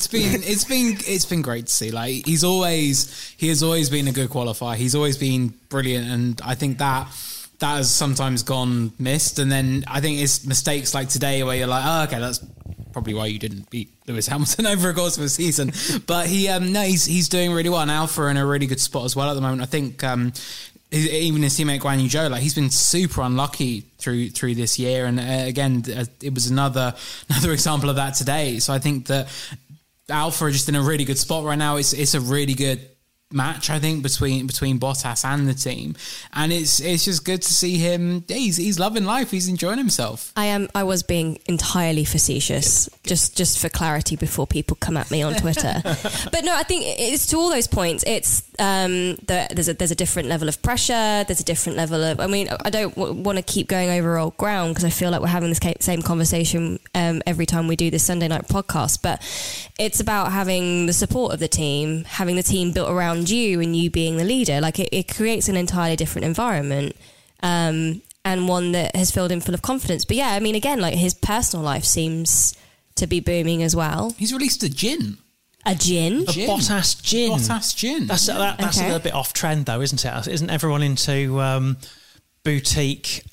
it's been great to see. Like he has always been a good qualifier. He's always been brilliant, and I think that has sometimes gone missed. And then I think it's mistakes like today where you're like, oh, okay, that's probably why you didn't beat Lewis Hamilton over a course of a season. But he's doing really well. And Alpha are in a really good spot as well at the moment. I think even his teammate Guan Yu Zhou, like he's been super unlucky through this year. And again, it was another example of that today. So I think that Alpha are just in a really good spot right now. It's a really good match, I think, between Bottas and the team, and it's just good to see him. He's loving life. He's enjoying himself. I was being entirely facetious, just for clarity before people come at me on Twitter. But no, I think it's to all those points. It's there's a different level of pressure. There's a different level of. I mean, I don't want to keep going over old ground because I feel like we're having this same conversation every time we do this Sunday night podcast. But it's about having the support of the team, having the team built around you and you being the leader. Like it creates an entirely different environment, and one that has filled him full of confidence. But yeah, I mean, again, like his personal life seems to be booming as well. He's released a gin. A gin? A Bottas gin. Bottas gin. That's okay. A little bit off trend though, isn't it? Isn't everyone into boutique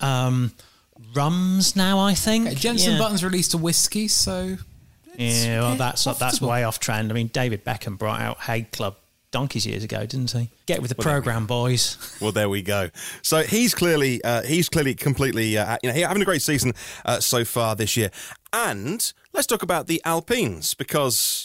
rums now, I think? Okay, Jensen Button's released a whiskey, so... Yeah, well, that's way off trend. I mean, David Beckham brought out Hague Club donkeys years ago, didn't he? Get with the programme, boys. Well, there we go. So he's clearly completely having a great season so far this year. And let's talk about the Alpines, because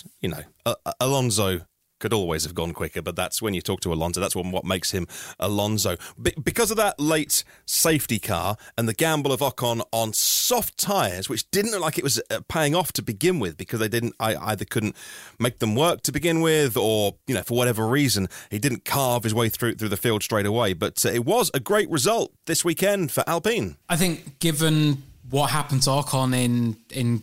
Alonso could always have gone quicker, but that's when you talk to Alonso, that's what makes him Alonso. Because of that late safety car and the gamble of Ocon on soft tyres, which didn't look like it was paying off to begin with, because they either couldn't make them work to begin with, or for whatever reason he didn't carve his way through the field straight away. But it was a great result this weekend for Alpine. I think given what happened to Ocon in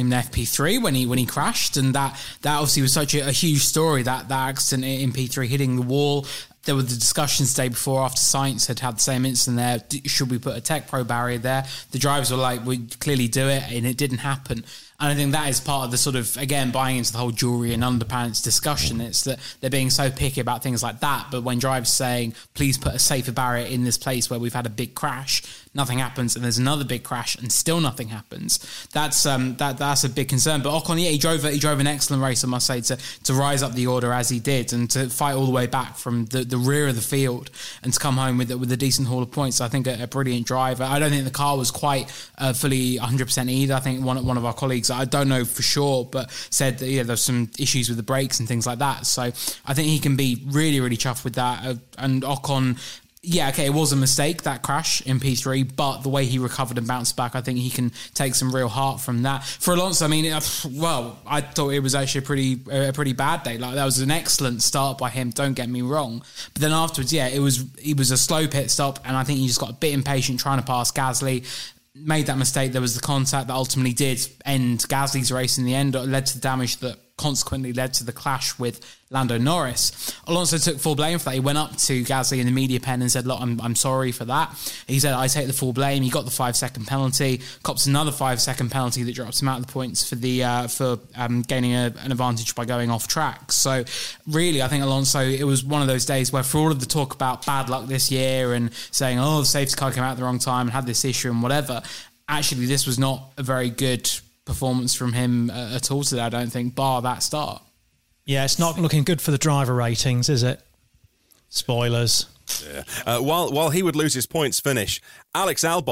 FP3 when he crashed, and that obviously was such a huge story, that accident in P3 hitting the wall. There were the discussions the day before after Sainz had the same incident there. Should we put a Tech Pro barrier there? The drivers were like, we clearly do it, and it didn't happen. And I think that is part of the sort of, again, buying into the whole jewellery and underpants discussion. It's that they're being so picky about things like that. But when drivers saying, please put a safer barrier in this place where we've had a big crash, nothing happens, and there's another big crash and still nothing happens. That's a big concern. But Ocon, he drove an excellent race, I must say, to rise up the order as he did, and to fight all the way back from the rear of the field and to come home with a decent haul of points. I think a brilliant drive. I don't think the car was quite fully 100% either. I think one of our colleagues, I don't know for sure, but said that there's some issues with the brakes and things like that. So I think he can be really, really chuffed with that. And Ocon, it was a mistake, that crash in P3, but the way he recovered and bounced back, I think he can take some real heart from that. For Alonso, I mean, I thought it was actually a pretty bad day. Like, that was an excellent start by him, don't get me wrong. But then afterwards, it was a slow pit stop, and I think he just got a bit impatient trying to pass Gasly. Made that mistake. There was the contact that ultimately did end Gasly's race in the end, or led to the damage that consequently led to the clash with Lando Norris. Alonso took full blame for that. He went up to Gasly in the media pen and said, look, I'm sorry for that. He said, I take the full blame. He got the 5-second penalty, cops another 5-second penalty that drops him out of the points for gaining an advantage by going off track. So really, I think Alonso, it was one of those days where, for all of the talk about bad luck this year and saying, the safety car came out at the wrong time and had this issue and whatever, actually this was not a very good performance from him at all today, I don't think, bar that start. Yeah, it's not looking good for the driver ratings, is it? Spoilers. Yeah. While he would lose his points finish, Alex Albon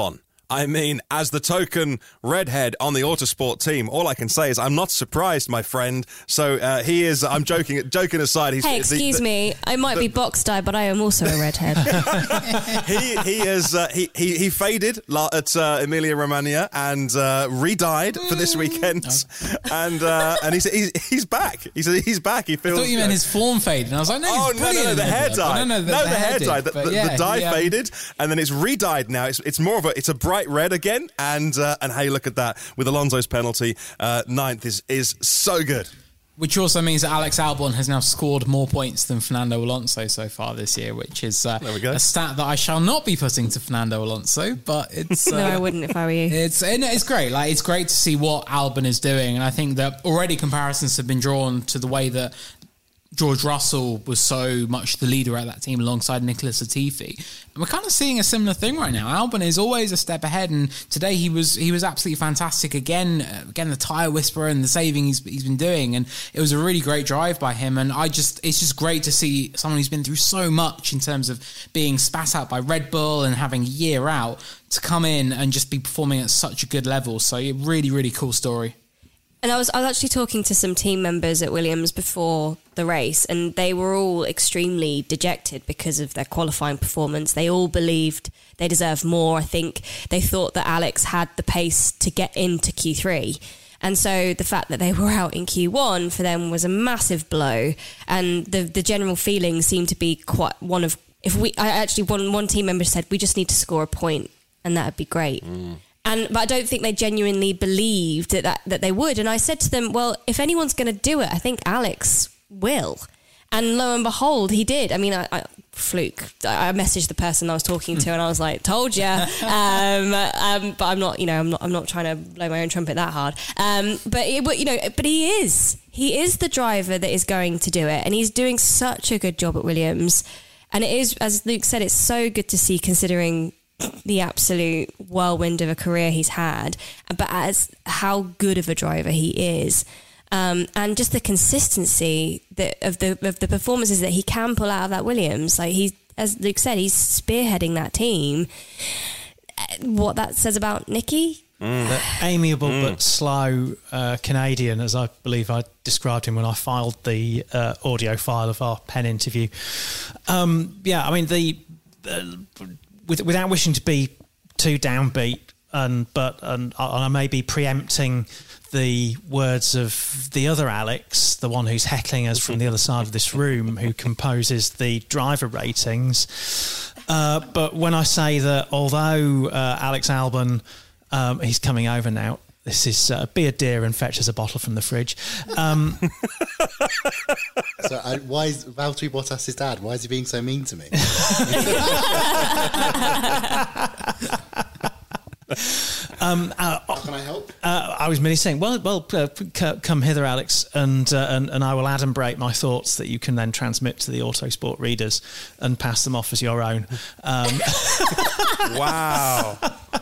I mean, as the token redhead on the Autosport team, all I can say is I'm not surprised, my friend. So he is. I'm joking. Joking aside, he's. Hey, excuse me. I might be box dye, but I am also a redhead. he is. He faded at Emilia Romagna and re-dyed for this weekend, and he's back. He's back. He feels. I thought you meant his form faded, and I was like, no, no, the hair dye. The hair dye. The dye faded, and then it's re-dyed now. It's more of a bright red again, and hey, look at that with Alonso's penalty. Ninth is so good. Which also means that Alex Albon has now scored more points than Fernando Alonso so far this year, which is a stat that I shall not be putting to Fernando Alonso, but it's... no, I wouldn't if I were you. It's great. Like, it's great to see what Albon is doing, and I think that already comparisons have been drawn to the way that George Russell was so much the leader at that team alongside Nicholas Latifi. And we're kind of seeing a similar thing right now. Albon is always a step ahead, and today he was absolutely fantastic again, the tyre whisperer and the saving he's been doing, and it was a really great drive by him. And it's just great to see someone who's been through so much in terms of being spat out by Red Bull and having a year out to come in and just be performing at such a good level. So a really, really cool story. And I was actually talking to some team members at Williams before the race, and they were all extremely dejected because of their qualifying performance. They all believed they deserved more. I think they thought that Alex had the pace to get into Q3. And so the fact that they were out in Q1 for them was a massive blow. And the general feeling seemed to be quite one of... One team member said, we just need to score a point, and that would be great. But I don't think they genuinely believed that they would. And I said to them, well, if anyone's going to do it, I think Alex will. And lo and behold, he did. I mean, I messaged the person I was talking to, and I was like, "Told ya." But I'm not, I'm not trying to blow my own trumpet that hard. But he is the driver that is going to do it, and he's doing such a good job at Williams. And it is, as Luke said, it's so good to see, considering the absolute whirlwind of a career he's had, but as how good of a driver he is, and just the consistency of the performances that he can pull out of that Williams. Like, he's, as Luke said, he's spearheading that team. What that says about Nicky? The amiable but slow Canadian, as I believe I described him when I filed the audio file of our Penn interview. I mean, without wishing to be too downbeat, and I may be preempting the words of the other Alex, the one who's heckling us from the other side of this room, who composes the driver ratings. But when I say that, although Alex Albon, he's coming over now. This is be a dear and fetch us a bottle from the fridge. So why is Valtteri Bottas his dad? Why is he being so mean to me? How can I help? I was merely saying, come hither, Alex, and I will adumbrate my thoughts that you can then transmit to the Autosport readers and pass them off as your own. Wow.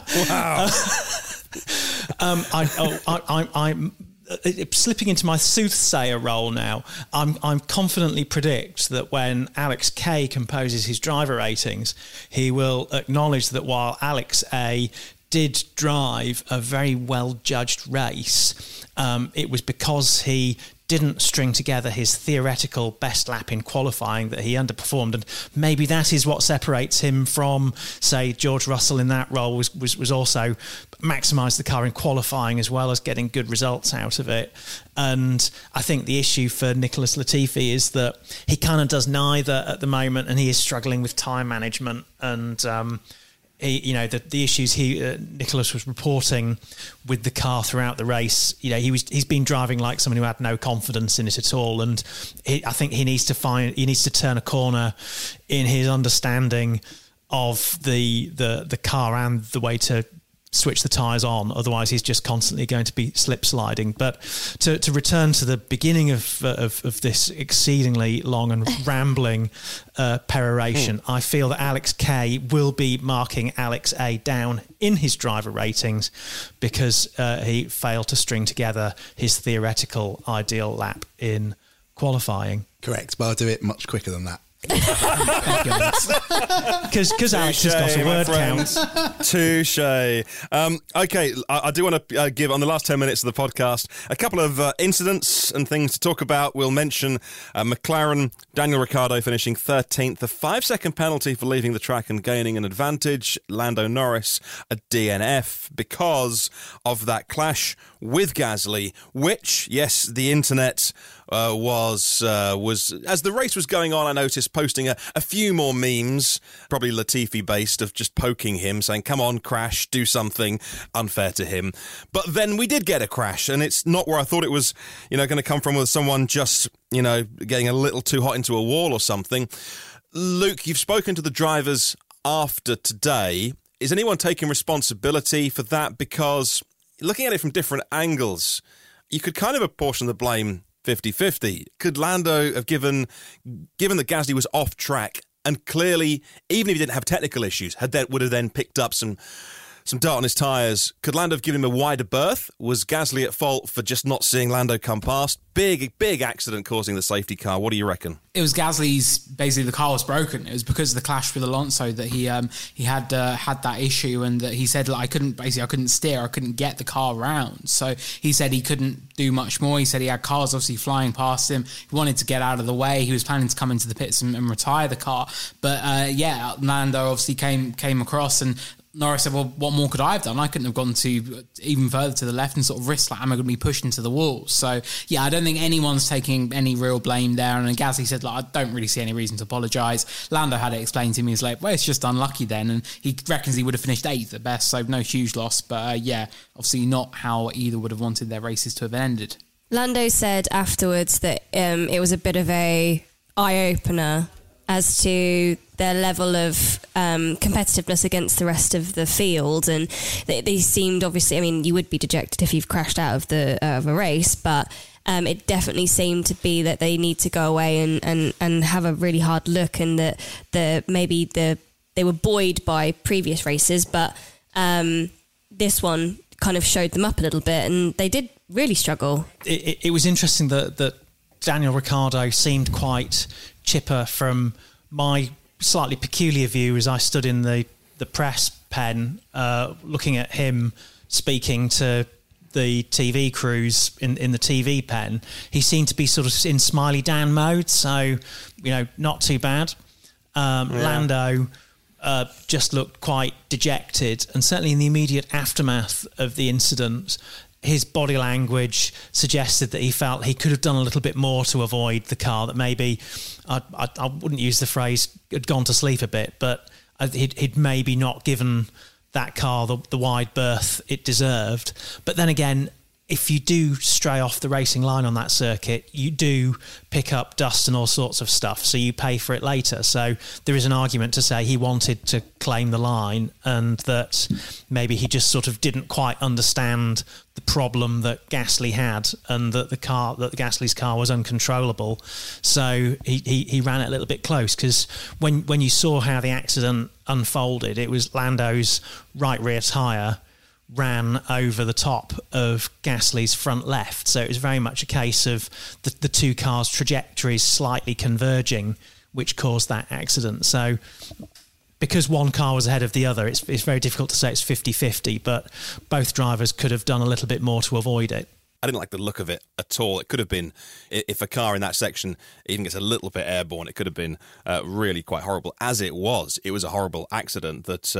I'm slipping into my soothsayer role now. I'm confidently predict that when Alex K composes his driver ratings, he will acknowledge that while Alex A did drive a very well judged race, it was because he didn't string together his theoretical best lap in qualifying that he underperformed, and maybe that is what separates him from, say, George Russell in that role, was also maximise the car in qualifying as well as getting good results out of it. And I think the issue for Nicholas Latifi is that he kind of does neither at the moment, and he is struggling with time management and the issues Nicholas was reporting with the car throughout the race. He's been driving like someone who had no confidence in it at all, and I think he needs to turn a corner in his understanding of the car and the way to switch the tyres on. Otherwise, he's just constantly going to be slip sliding. But to return to the beginning of this exceedingly long and rambling peroration, I feel that Alex K will be marking Alex A down in his driver ratings because he failed to string together his theoretical ideal lap in qualifying. Correct, but I'll do it much quicker than that. Because Alex has got a word count. Touche. Okay, I do want to give, on the last 10 minutes of the podcast, a couple of incidents and things to talk about. We'll mention McLaren, Daniel Ricciardo finishing 13th, a 5-second penalty for leaving the track and gaining an advantage. Lando Norris, a DNF because of that clash with Gasly, which, yes, the internet was as the race was going on, I noticed posting a few more memes, probably Latifi based, of just poking him, saying, come on, crash, do something, unfair to him. But then we did get a crash, and it's not where I thought it was, going to come from, with someone just, getting a little too hot into a wall or something. Luke, you've spoken to the drivers after today. Is anyone taking responsibility for that? Because looking at it from different angles, you could kind of apportion the blame 50-50. Could Lando have given that Gasly was off track and clearly, even if he didn't have technical issues, would have then picked up some dirt on his tyres, could Lando have given him a wider berth? Was Gasly at fault for just not seeing Lando come past? Big accident causing the safety car. What do you reckon? It was Gasly's, basically the car was broken. It was because of the clash with Alonso that he had that issue, and that he said, I couldn't steer, I couldn't get the car round. So he said he couldn't do much more. He said he had cars obviously flying past him. He wanted to get out of the way. He was planning to come into the pits and retire the car. But Lando obviously came across, and Norris said, well, what more could I have done? I couldn't have gone to even further to the left and sort of risked, am I going to be pushed into the wall? So, yeah, I don't think anyone's taking any real blame there. And Gasly said, I don't really see any reason to apologise. Lando had it explained to me. He was like, well, it's just unlucky then. And he reckons he would have finished 8th at best, so no huge loss. But, obviously not how either would have wanted their races to have ended. Lando said afterwards that it was a bit of a eye-opener as to their level of competitiveness against the rest of the field, and they seemed, obviously, I mean, you would be dejected if you've crashed out of a race, but it definitely seemed to be that they need to go away and have a really hard look, and that they were buoyed by previous races, but this one kind of showed them up a little bit, and they did really struggle. It was interesting that Daniel Ricciardo seemed quite chipper from my slightly peculiar view as I stood in the press pen looking at him speaking to the TV crews in the TV pen. He seemed to be sort of in Smiley Dan mode, so, not too bad. Lando just looked quite dejected, and certainly in the immediate aftermath of the incident, his body language suggested that he felt he could have done a little bit more to avoid the car, that maybe, I wouldn't use the phrase, had gone to sleep a bit, but he'd maybe not given that car the wide berth it deserved. But then again, if you do stray off the racing line on that circuit, you do pick up dust and all sorts of stuff, so you pay for it later. So there is an argument to say he wanted to claim the line, and that maybe he just sort of didn't quite understand the problem that Gasly had, and that Gasly's car was uncontrollable. So he ran it a little bit close, because when you saw how the accident unfolded, it was Lando's right rear tyre ran over the top of Gasly's front left. So it was very much a case of the two cars' trajectories slightly converging, which caused that accident. So because one car was ahead of the other, it's very difficult to say it's 50-50, but both drivers could have done a little bit more to avoid it. I didn't like the look of it at all. It could have been, if a car in that section even gets a little bit airborne, it could have been really quite horrible. As it was a horrible accident that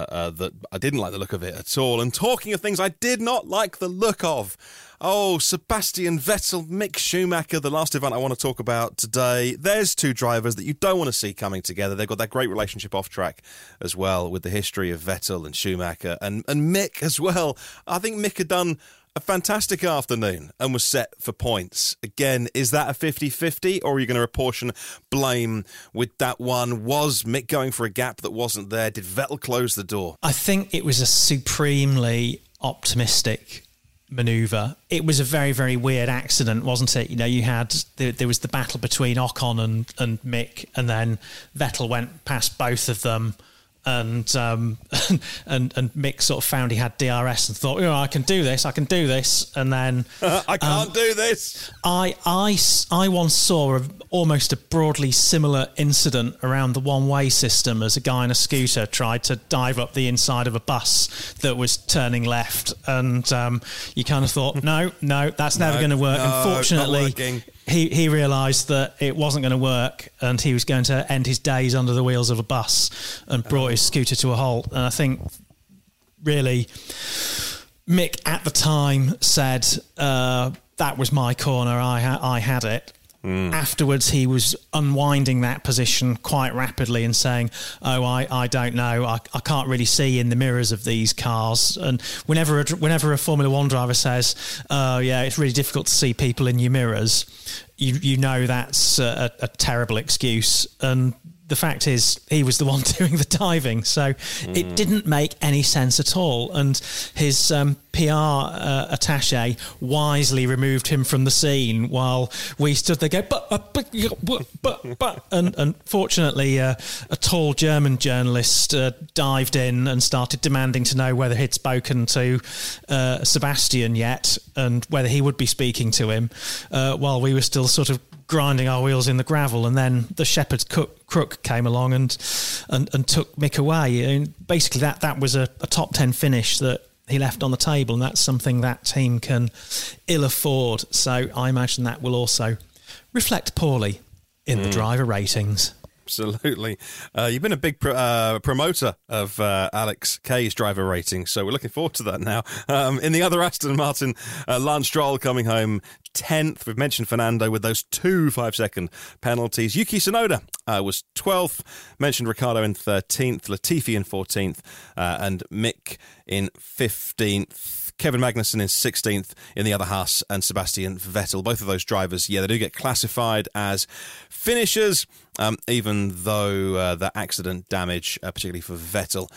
I didn't like the look of it at all. And talking of things I did not like the look of, Sebastian Vettel, Mick Schumacher, the last event I want to talk about today. There's two drivers that you don't want to see coming together. They've got that great relationship off track as well, with the history of Vettel and Schumacher and Mick as well. I think Mick had done a fantastic afternoon and was set for points. Again, is that a 50-50, or are you going to apportion blame with that one? Was Mick going for a gap that wasn't there? Did Vettel close the door? I think it was a supremely optimistic manoeuvre. It was a very, very weird accident, wasn't it? You had there was the battle between Ocon and Mick, and then Vettel went past both of them And and Mick sort of found he had DRS and thought, I can do this, and then I can't do this. I once saw almost a broadly similar incident around the one-way system as a guy on a scooter tried to dive up the inside of a bus that was turning left, and you kind of thought, no, that's never going to work. Unfortunately, he realised that it wasn't going to work, and he was going to end his days under the wheels of a bus, and brought his scooter to a halt. And I think really Mick at the time said that was my corner, I had it. Afterwards, he was unwinding that position quite rapidly and saying, I don't know, I can't really see in the mirrors of these cars. And whenever a Formula One driver says, it's really difficult to see people in your mirrors, you know that's a terrible excuse. And the fact is, he was the one doing the diving, so it didn't make any sense at all. And his PR attaché wisely removed him from the scene while we stood there going, but. And fortunately, a tall German journalist dived in and started demanding to know whether he'd spoken to Sebastian yet, and whether he would be speaking to him, while we were still sort of grinding our wheels in the gravel. And then the Shepherd's Crook came along and took Mick away. And basically, that was a top 10 finish that he left on the table, and that's something that team can ill afford. So I imagine that will also reflect poorly in the driver ratings. Absolutely. You've been a big promoter of Alex Kay's driver rating, so we're looking forward to that now. In the other Aston Martin, Lance Stroll coming home 10th. We've mentioned Fernando with those 2 5-second penalties. Yuki Tsunoda was 12th. Mentioned Ricciardo in 13th, Latifi in 14th, and Mick in 15th. Kevin Magnussen in 16th in the other Haas, and Sebastian Vettel. Both of those drivers, they do get classified as finishers, even though the accident damage, particularly for Vettel,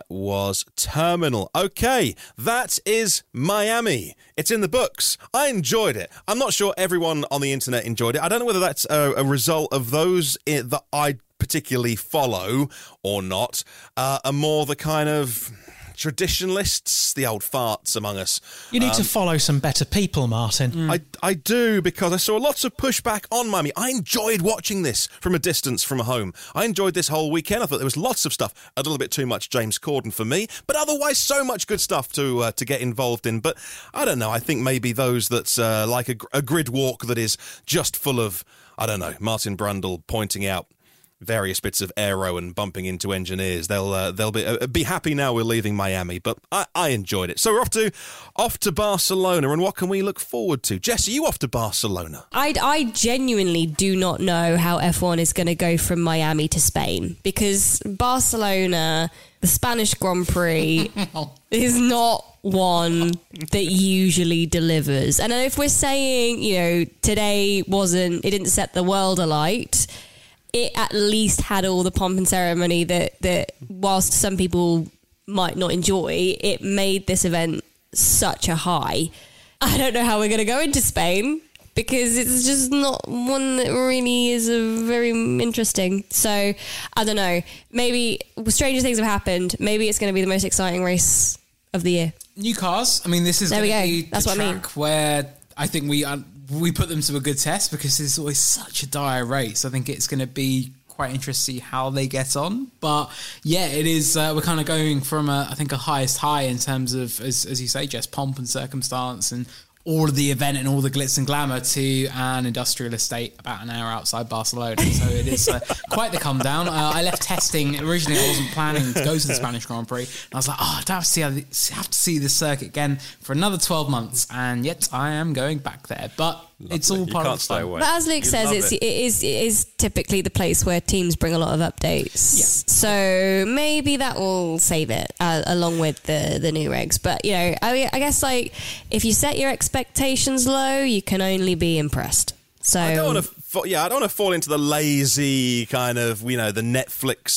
was terminal. Okay, that is Miami. It's in the books. I enjoyed it. I'm not sure everyone on the internet enjoyed it. I don't know whether that's a result of those that I particularly follow or not, are more the kind of traditionalists, the old farts among us. You need to follow some better people, Martin. I do, because I saw lots of pushback on Miami. I enjoyed watching this from a distance from home. I enjoyed this whole weekend. I thought there was lots of stuff, a little bit too much James Corden for me, but otherwise so much good stuff to get involved in. But I don't know, I think maybe those that's like a grid walk that is just full of, I don't know, Martin Brundle pointing out various bits of aero and bumping into engineers. They'll be happy now we're leaving Miami, but I enjoyed it. So we're off to Barcelona, and what can we look forward to? Jess, are you off to Barcelona? I genuinely do not know how F1 is going to go from Miami to Spain, because Barcelona, the Spanish Grand Prix, is not one that usually delivers. And if we're saying, today it didn't set the world alight, it at least had all the pomp and ceremony that whilst some people might not enjoy, it made this event such a high. I don't know how we're going to go into Spain, because it's just not one that really is very interesting. So, I don't know. Maybe stranger things have happened. Maybe it's going to be the most exciting race of the year. New cars. I mean, this is going to be the track where I think we put them to a good test, because it's always such a dire race. I think it's going to be quite interesting to see how they get on. But yeah, it is. We're kind of going from I think a highest high in terms of, as you say, Jess, pomp and circumstance and all of the event and all the glitz and glamour, to an industrial estate about an hour outside Barcelona. So it is quite the come down. I left testing. Originally, I wasn't planning to go to the Spanish Grand Prix. And I was like, I don't have to see this circuit again for another 12 months. And yet I am going back there. But it's all part of the fun. But as Luke says, it is typically the place where teams bring a lot of updates. Yeah. So maybe that will save it along with the new regs. But, I guess if you set your expectations low, you can only be impressed. So I don't want to fall into the lazy kind of, the Netflix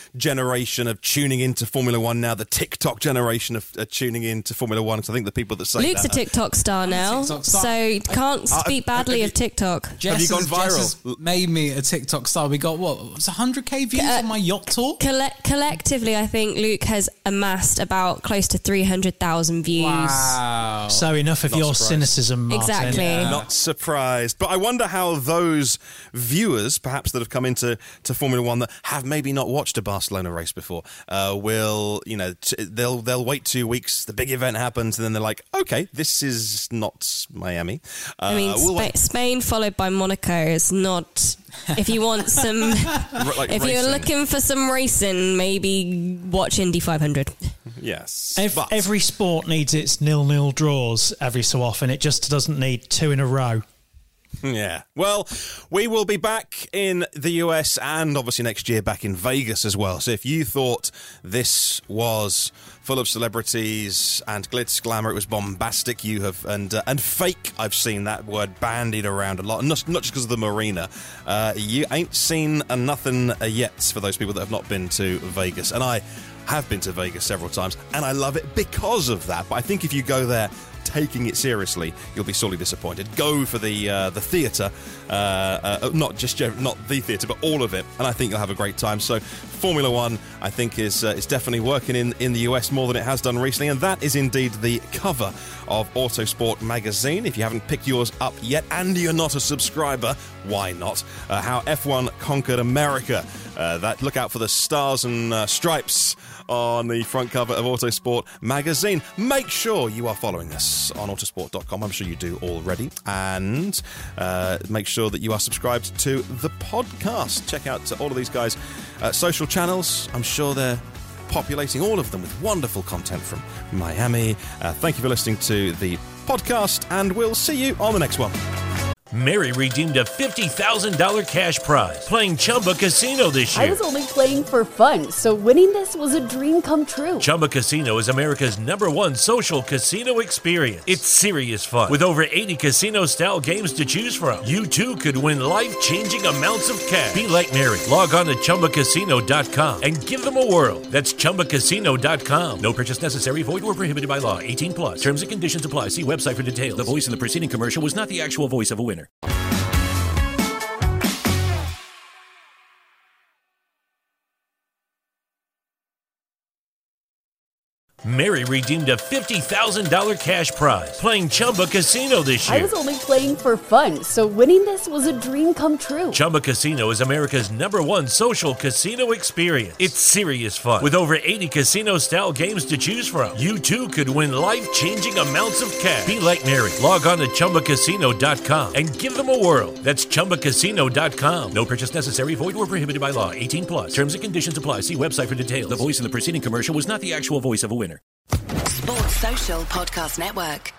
generation of tuning into Formula One now, the TikTok generation of tuning into Formula One, because I think the people that say Luke's a TikTok star now, so can't speak badly of TikTok. Have you gone viral? Jess has made me a TikTok star. We got, what, it was 100k views on my yacht tour? Collectively, I think Luke has amassed about close to 300,000 views. Wow. So enough of your cynicism, Martin. Exactly. Not surprised. But I wonder how those viewers, perhaps that have come into Formula One that have maybe not watched a Barcelona race before, will, they'll wait 2 weeks, the big event happens, and then they're like, okay, this is not Miami. I mean, Spain followed by Monaco is not... If you want some... if you're looking for some racing, maybe watch Indy 500. Yes. Every sport needs its 0-0 draws every so often. It just doesn't need 2 in a row. Yeah. Well, we will be back in the US and obviously next year back in Vegas as well. So if you thought this was full of celebrities and glitz, glamour, it was bombastic, you have, and fake, I've seen that word bandied around a lot, not just because of the marina. You ain't seen nothing yet for those people that have not been to Vegas. And I have been to Vegas several times, and I love it because of that. But I think if you go there taking it seriously, you'll be sorely disappointed. Go for the theatre, not the theatre, but all of it, and I think you'll have a great time. So Formula One, I think, is definitely working in the US more than it has done recently, and that is indeed the cover of Autosport magazine. If you haven't picked yours up yet, and you're not a subscriber, why not? How F1 conquered America. Look out for the stars and stripes on the front cover of Autosport magazine. Make sure you are following us on autosport.com. I'm sure you do already. And make sure that you are subscribed to the podcast. Check out all of these guys' social channels. I'm sure they're populating all of them with wonderful content from Miami. Thank you for listening to the podcast, and we'll see you on the next one. Mary redeemed a $50,000 cash prize playing Chumba Casino this year. I was only playing for fun, so winning this was a dream come true. Chumba Casino is America's #1 social casino experience. It's serious fun. With over 80 casino-style games to choose from, you too could win life-changing amounts of cash. Be like Mary. Log on to ChumbaCasino.com and give them a whirl. That's ChumbaCasino.com. No purchase necessary. Void where prohibited by law. 18+. Terms and conditions apply. See website for details. The voice in the preceding commercial was not the actual voice of a winner. Mary redeemed a $50,000 cash prize playing Chumba Casino this year. I was only playing for fun, so winning this was a dream come true. Chumba Casino is America's #1 social casino experience. It's serious fun. With over 80 casino-style games to choose from, you too could win life-changing amounts of cash. Be like Mary. Log on to ChumbaCasino.com and give them a whirl. That's ChumbaCasino.com. No purchase necessary. Void where prohibited by law. 18+. Terms and conditions apply. See website for details. The voice in the preceding commercial was not the actual voice of a winner. Sports Social Podcast Network.